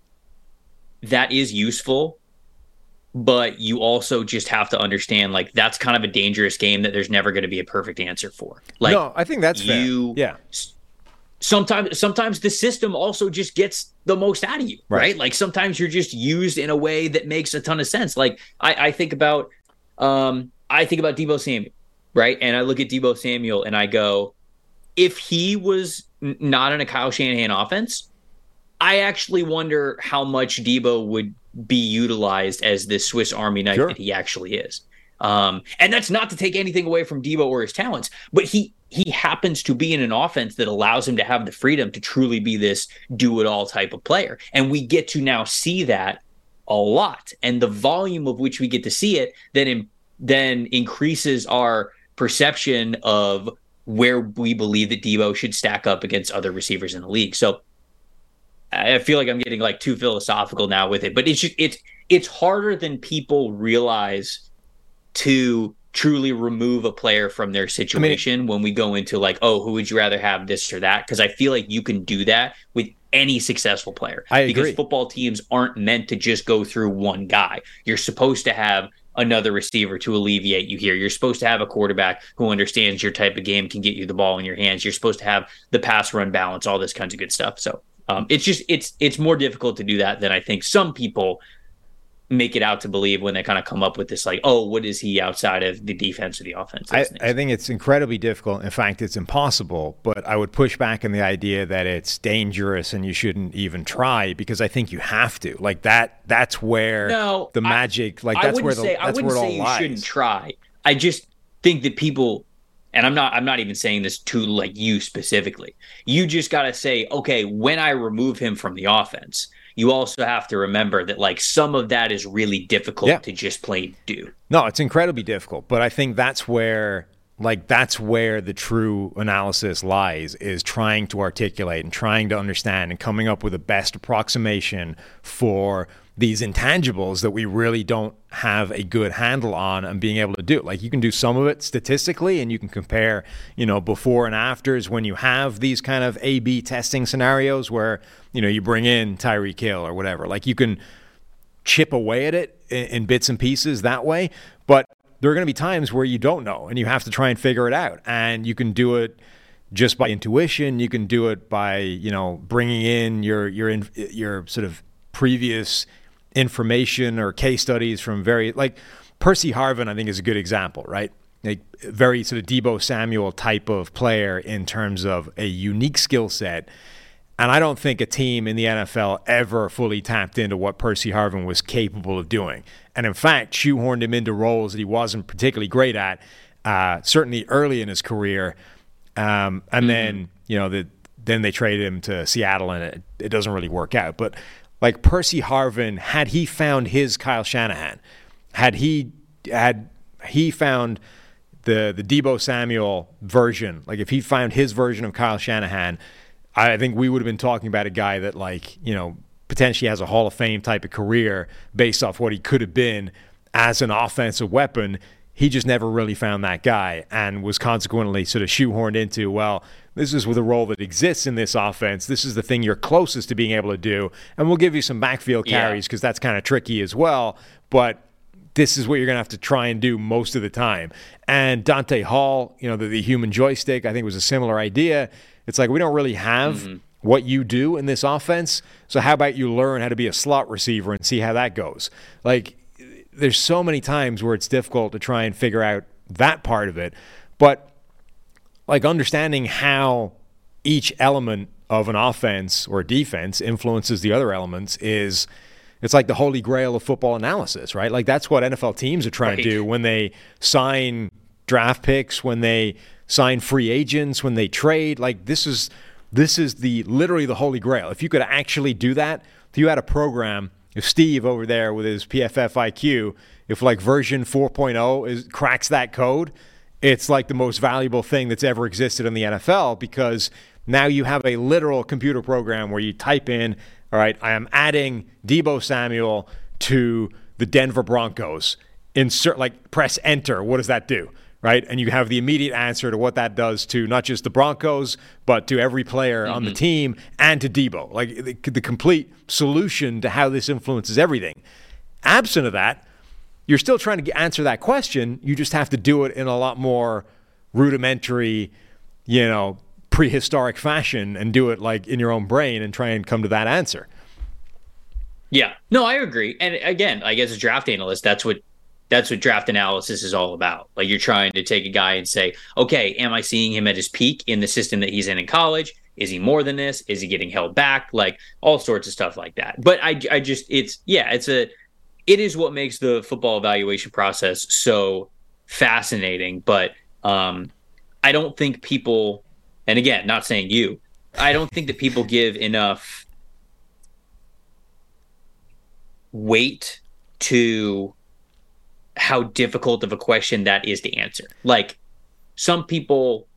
that is useful, but you also just have to understand, like, that's kind of a dangerous game that there's never going to be a perfect answer for. Like, no, I think that's you, fair. Yeah. Sometimes, sometimes the system also just gets the most out of you, right? right? Like, sometimes you're just used in a way that makes a ton of sense. Like, I, I think about, um, I think about Deebo Samuel, right? And I look at Deebo Samuel and I go, if he was n- not in a Kyle Shanahan offense, I actually wonder how much Deebo would be utilized as this Swiss Army knife sure. that he actually is. Um, and that's not to take anything away from Deebo or his talents, but he he happens to be in an offense that allows him to have the freedom to truly be this do-it-all type of player. And we get to now see that a lot. And the volume of which we get to see it then, in, then increases our perception of where we believe that Deebo should stack up against other receivers in the league. So I feel like I'm getting like too philosophical now with it, but it's just, it's it's harder than people realize to truly remove a player from their situation. I mean, when we go into like, oh, who would you rather have, this or that? Because I feel like you can do that with any successful player. I agree. Because football teams aren't meant to just go through one guy. You're supposed to have another receiver to alleviate you here. You're supposed to have a quarterback who understands your type of game, can get you the ball in your hands. You're supposed to have the pass run balance, all this kinds of good stuff. So um, it's just it's it's more difficult to do that than I think some people make it out to believe when they kind of come up with this, like, oh, what is he outside of the defense or the offense? I, I think it's incredibly difficult. In fact, it's impossible. But I would push back on the idea that it's dangerous and you shouldn't even try, because I think you have to. Like that. That's where no, the magic. I, like that's where the say, that's I where it all say you lies. Shouldn't try. I just think that people, and I'm not. I'm not even saying this to like you specifically. You just got to say, okay, when I remove him from the offense, you also have to remember that like some of that is really difficult yeah. to just plain do. No, it's incredibly difficult, but I think that's where like that's where the true analysis lies, is trying to articulate and trying to understand and coming up with the best approximation for these intangibles that we really don't have a good handle on, and being able to do it. Like, you can do some of it statistically, and you can compare, you know, before and afters when you have these kind of A B testing scenarios where, you know, you bring in Tyreek Hill or whatever. Like, you can chip away at it in, in bits and pieces that way, but there are going to be times where you don't know, and you have to try and figure it out. And you can do it just by intuition. You can do it by, you know, bringing in your your your sort of previous information or case studies from very, like Percy Harvin, I think, is a good example, right? Like, very sort of Deebo Samuel type of player in terms of a unique skill set. And I don't think a team in the N F L ever fully tapped into what Percy Harvin was capable of doing. And in fact, shoehorned him into roles that he wasn't particularly great at, uh, certainly early in his career. Um, and mm-hmm. then, you know, the, then they traded him to Seattle, and it, it doesn't really work out. But like Percy Harvin, had he found his Kyle Shanahan, had he had he found the the Deebo Samuel version, like if he found his version of Kyle Shanahan, I think we would have been talking about a guy that, like, you know, potentially has a Hall of Fame type of career based off what he could have been as an offensive weapon. He just never really found that guy, and was consequently sort of shoehorned into, well, this is with a role that exists in this offense. This is the thing you're closest to being able to do, and we'll give you some backfield carries because yeah. that's kind of tricky as well. But this is what you're going to have to try and do most of the time. And Dante Hall, you know, the, the human joystick, I think was a similar idea. It's like, we don't really have mm-hmm. what you do in this offense, so how about you learn how to be a slot receiver and see how that goes? Like, there's so many times where it's difficult to try and figure out that part of it. But like, understanding how each element of an offense or defense influences the other elements is it's like the holy grail of football analysis, right? Like that's what N F L teams are trying right. to do when they sign draft picks, when they sign free agents, when they trade. Like this is this is the literally the holy grail. If you could actually do that, if you had a program, if Steve over there with his P F F I Q, if like version four point oh is cracks that code, it's like the most valuable thing that's ever existed in the N F L, because now you have a literal computer program where you type in, all right, I am adding Deebo Samuel to the Denver Broncos. Insert, like press enter. What does that do? Right? And you have the immediate answer to what that does to not just the Broncos, but to every player mm-hmm. on the team and to Deebo. Like the, the complete solution to how this influences everything. Absent of that, you're still trying to answer that question. You just have to do it in a lot more rudimentary, you know, prehistoric fashion, and do it like in your own brain and try and come to that answer. Yeah, no, I agree. And again, I guess as a draft analyst, that's what that's what draft analysis is all about. Like you're trying to take a guy and say, okay, am I seeing him at his peak in the system that he's in in college? Is he more than this? Is he getting held back? Like all sorts of stuff like that. But I, I just, it's, yeah, it's a, it is what makes the football evaluation process so fascinating. But um, I don't think people, and again, not saying you, I don't think that people give enough weight to how difficult of a question that is to answer. Like some people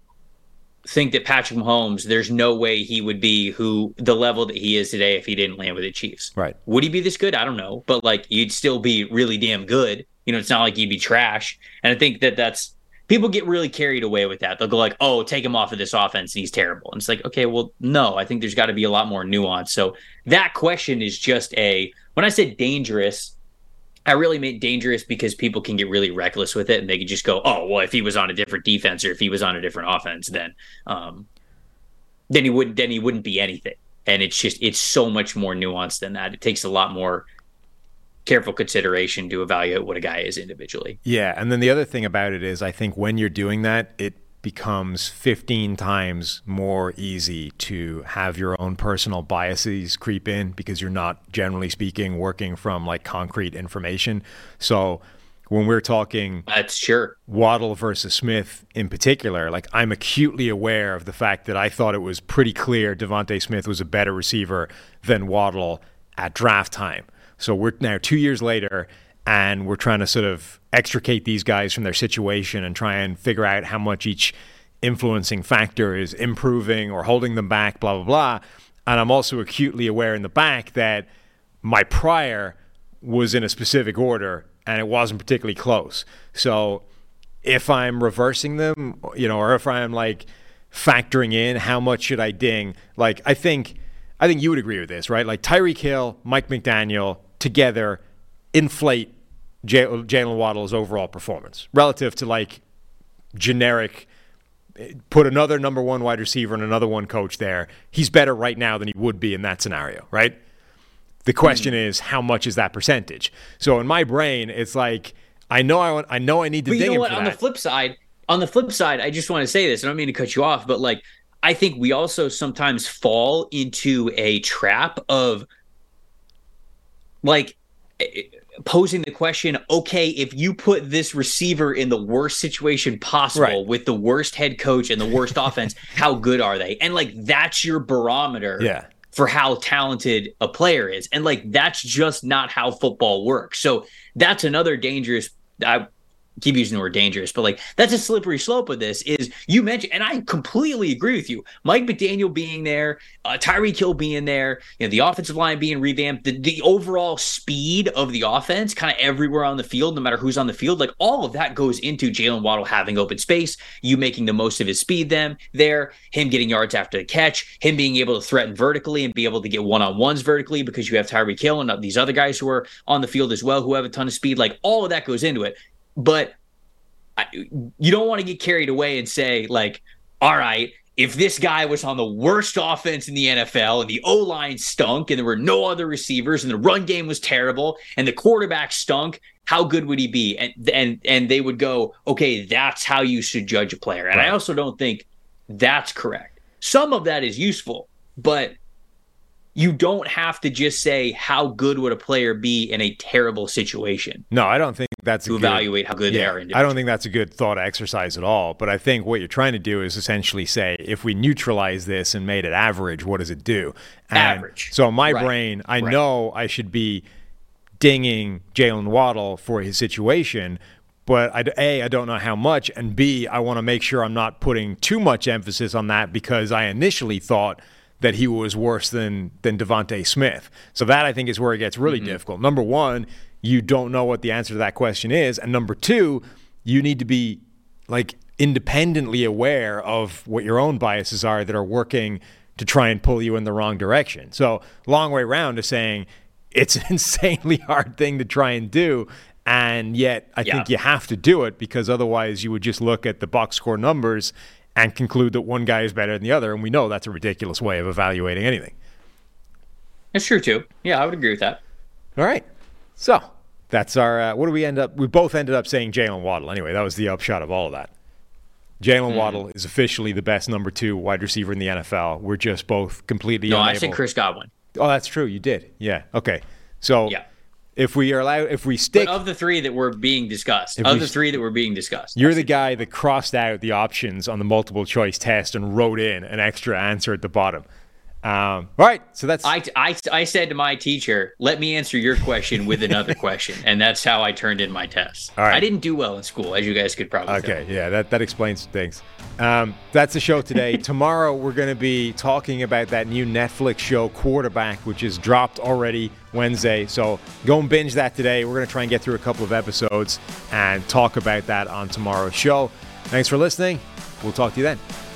think that Patrick Mahomes, there's no way he would be who the level that he is today if he didn't land with the Chiefs. Right. Would he be this good? I don't know. But like, you'd still be really damn good. You know, it's not like you'd be trash. And I think that that's, people get really carried away with that. They'll go like, oh, take him off of this offense and he's terrible. And it's like, okay, well, no, I think there's got to be a lot more nuance. So that question is just a, when I said dangerous, I really meant dangerous because people can get really reckless with it and they can just go, oh, well, if he was on a different defense or if he was on a different offense, then um, then he wouldn't then he wouldn't be anything. And it's just it's so much more nuanced than that. It takes a lot more careful consideration to evaluate what a guy is individually. Yeah, and then the other thing about it is I think when you're doing that, it becomes fifteen times more easy to have your own personal biases creep in because you're not, generally speaking, working from like concrete information. So when we're talking that's sure Waddle versus Smith in particular, like I'm acutely aware of the fact that I thought it was pretty clear Devontae Smith was a better receiver than Waddle at draft time. So we're now two years later and we're trying to sort of extricate these guys from their situation and try and figure out how much each influencing factor is improving or holding them back, blah, blah, blah. And I'm also acutely aware in the back that my prior was in a specific order and it wasn't particularly close. So if I'm reversing them, you know, or if I'm like factoring in how much should I ding, like I think I think you would agree with this, right? Like Tyreek Hill, Mike McDaniel together inflate J- Jalen Waddle's overall performance relative to like generic, put another number one wide receiver and another one coach there. He's better right now than he would be in that scenario, right? The question mm. is, how much is that percentage? So in my brain, it's like, I know I want, I know I need to but ding you know him what? for On that. the flip side, on the flip side, I just want to say this. I don't mean to cut you off, but like, I think we also sometimes fall into a trap of like posing the question, okay, if you put this receiver in the worst situation possible right. with the worst head coach and the worst offense, how good are they? And like, that's your barometer yeah. for how talented a player is. And like, that's just not how football works. So that's another dangerous, I keep using the word dangerous, but like that's a slippery slope of this is you mentioned, and I completely agree with you, Mike McDaniel being there, uh, Tyreek Hill being there, you know, the offensive line being revamped, the, the overall speed of the offense kind of everywhere on the field, no matter who's on the field, like all of that goes into Jalen Waddle having open space, you making the most of his speed them there, him getting yards after the catch, him being able to threaten vertically and be able to get one-on-ones vertically because you have Tyreek Hill and these other guys who are on the field as well who have a ton of speed. Like all of that goes into it. But I, you don't want to get carried away and say, like, all right, if this guy was on the worst offense in the N F L and the O-line stunk and there were no other receivers and the run game was terrible and the quarterback stunk, how good would he be? And and and they would go, okay, that's how you should judge a player. And right. I also don't think that's correct. Some of that is useful, but you don't have to just say how good would a player be in a terrible situation. No, I don't think that's to a evaluate good, how good yeah, they are individually. I don't think that's a good thought exercise at all. But I think what you're trying to do is essentially say, if we neutralize this and made it average, what does it do? And average. So in my right. brain, I right. know I should be dinging Jalen Waddle for his situation. But I, A, I don't know how much, and B, I want to make sure I'm not putting too much emphasis on that because I initially thought that he was worse than than Devontae Smith. So that, I think, is where it gets really mm-hmm. difficult. Number one, you don't know what the answer to that question is. And number two, you need to be, like, independently aware of what your own biases are that are working to try and pull you in the wrong direction. So long way around to saying it's an insanely hard thing to try and do. And yet I yeah. think you have to do it because otherwise you would just look at the box score numbers and conclude that one guy is better than the other. And we know that's a ridiculous way of evaluating anything. That's true, too. Yeah, I would agree with that. All right. So that's our uh, – what do we end up – we both ended up saying Jalen Waddle. Anyway, that was the upshot of all of that. Jalen mm. Waddle is officially the best number two wide receiver in the N F L. We're just both completely no, unable. No, I said Chris Godwin. Oh, that's true. You did. Yeah. Okay. So yeah. if we are allowed – if we stick – But of the three that were being discussed, of the three that were being discussed. You're the guy that crossed out the options on the multiple choice test and wrote in an extra answer at the bottom. Um, all right, so that's... I, I, I said to my teacher, let me answer your question with another question, and that's how I turned in my test. All right. I didn't do well in school, as you guys could probably Okay, tell. yeah, that, that explains things. Um, that's the show today. Tomorrow, we're going to be talking about that new Netflix show, Quarterback, which is dropped already Wednesday. So go and binge that today. We're going to try and get through a couple of episodes and talk about that on tomorrow's show. Thanks for listening. We'll talk to you then.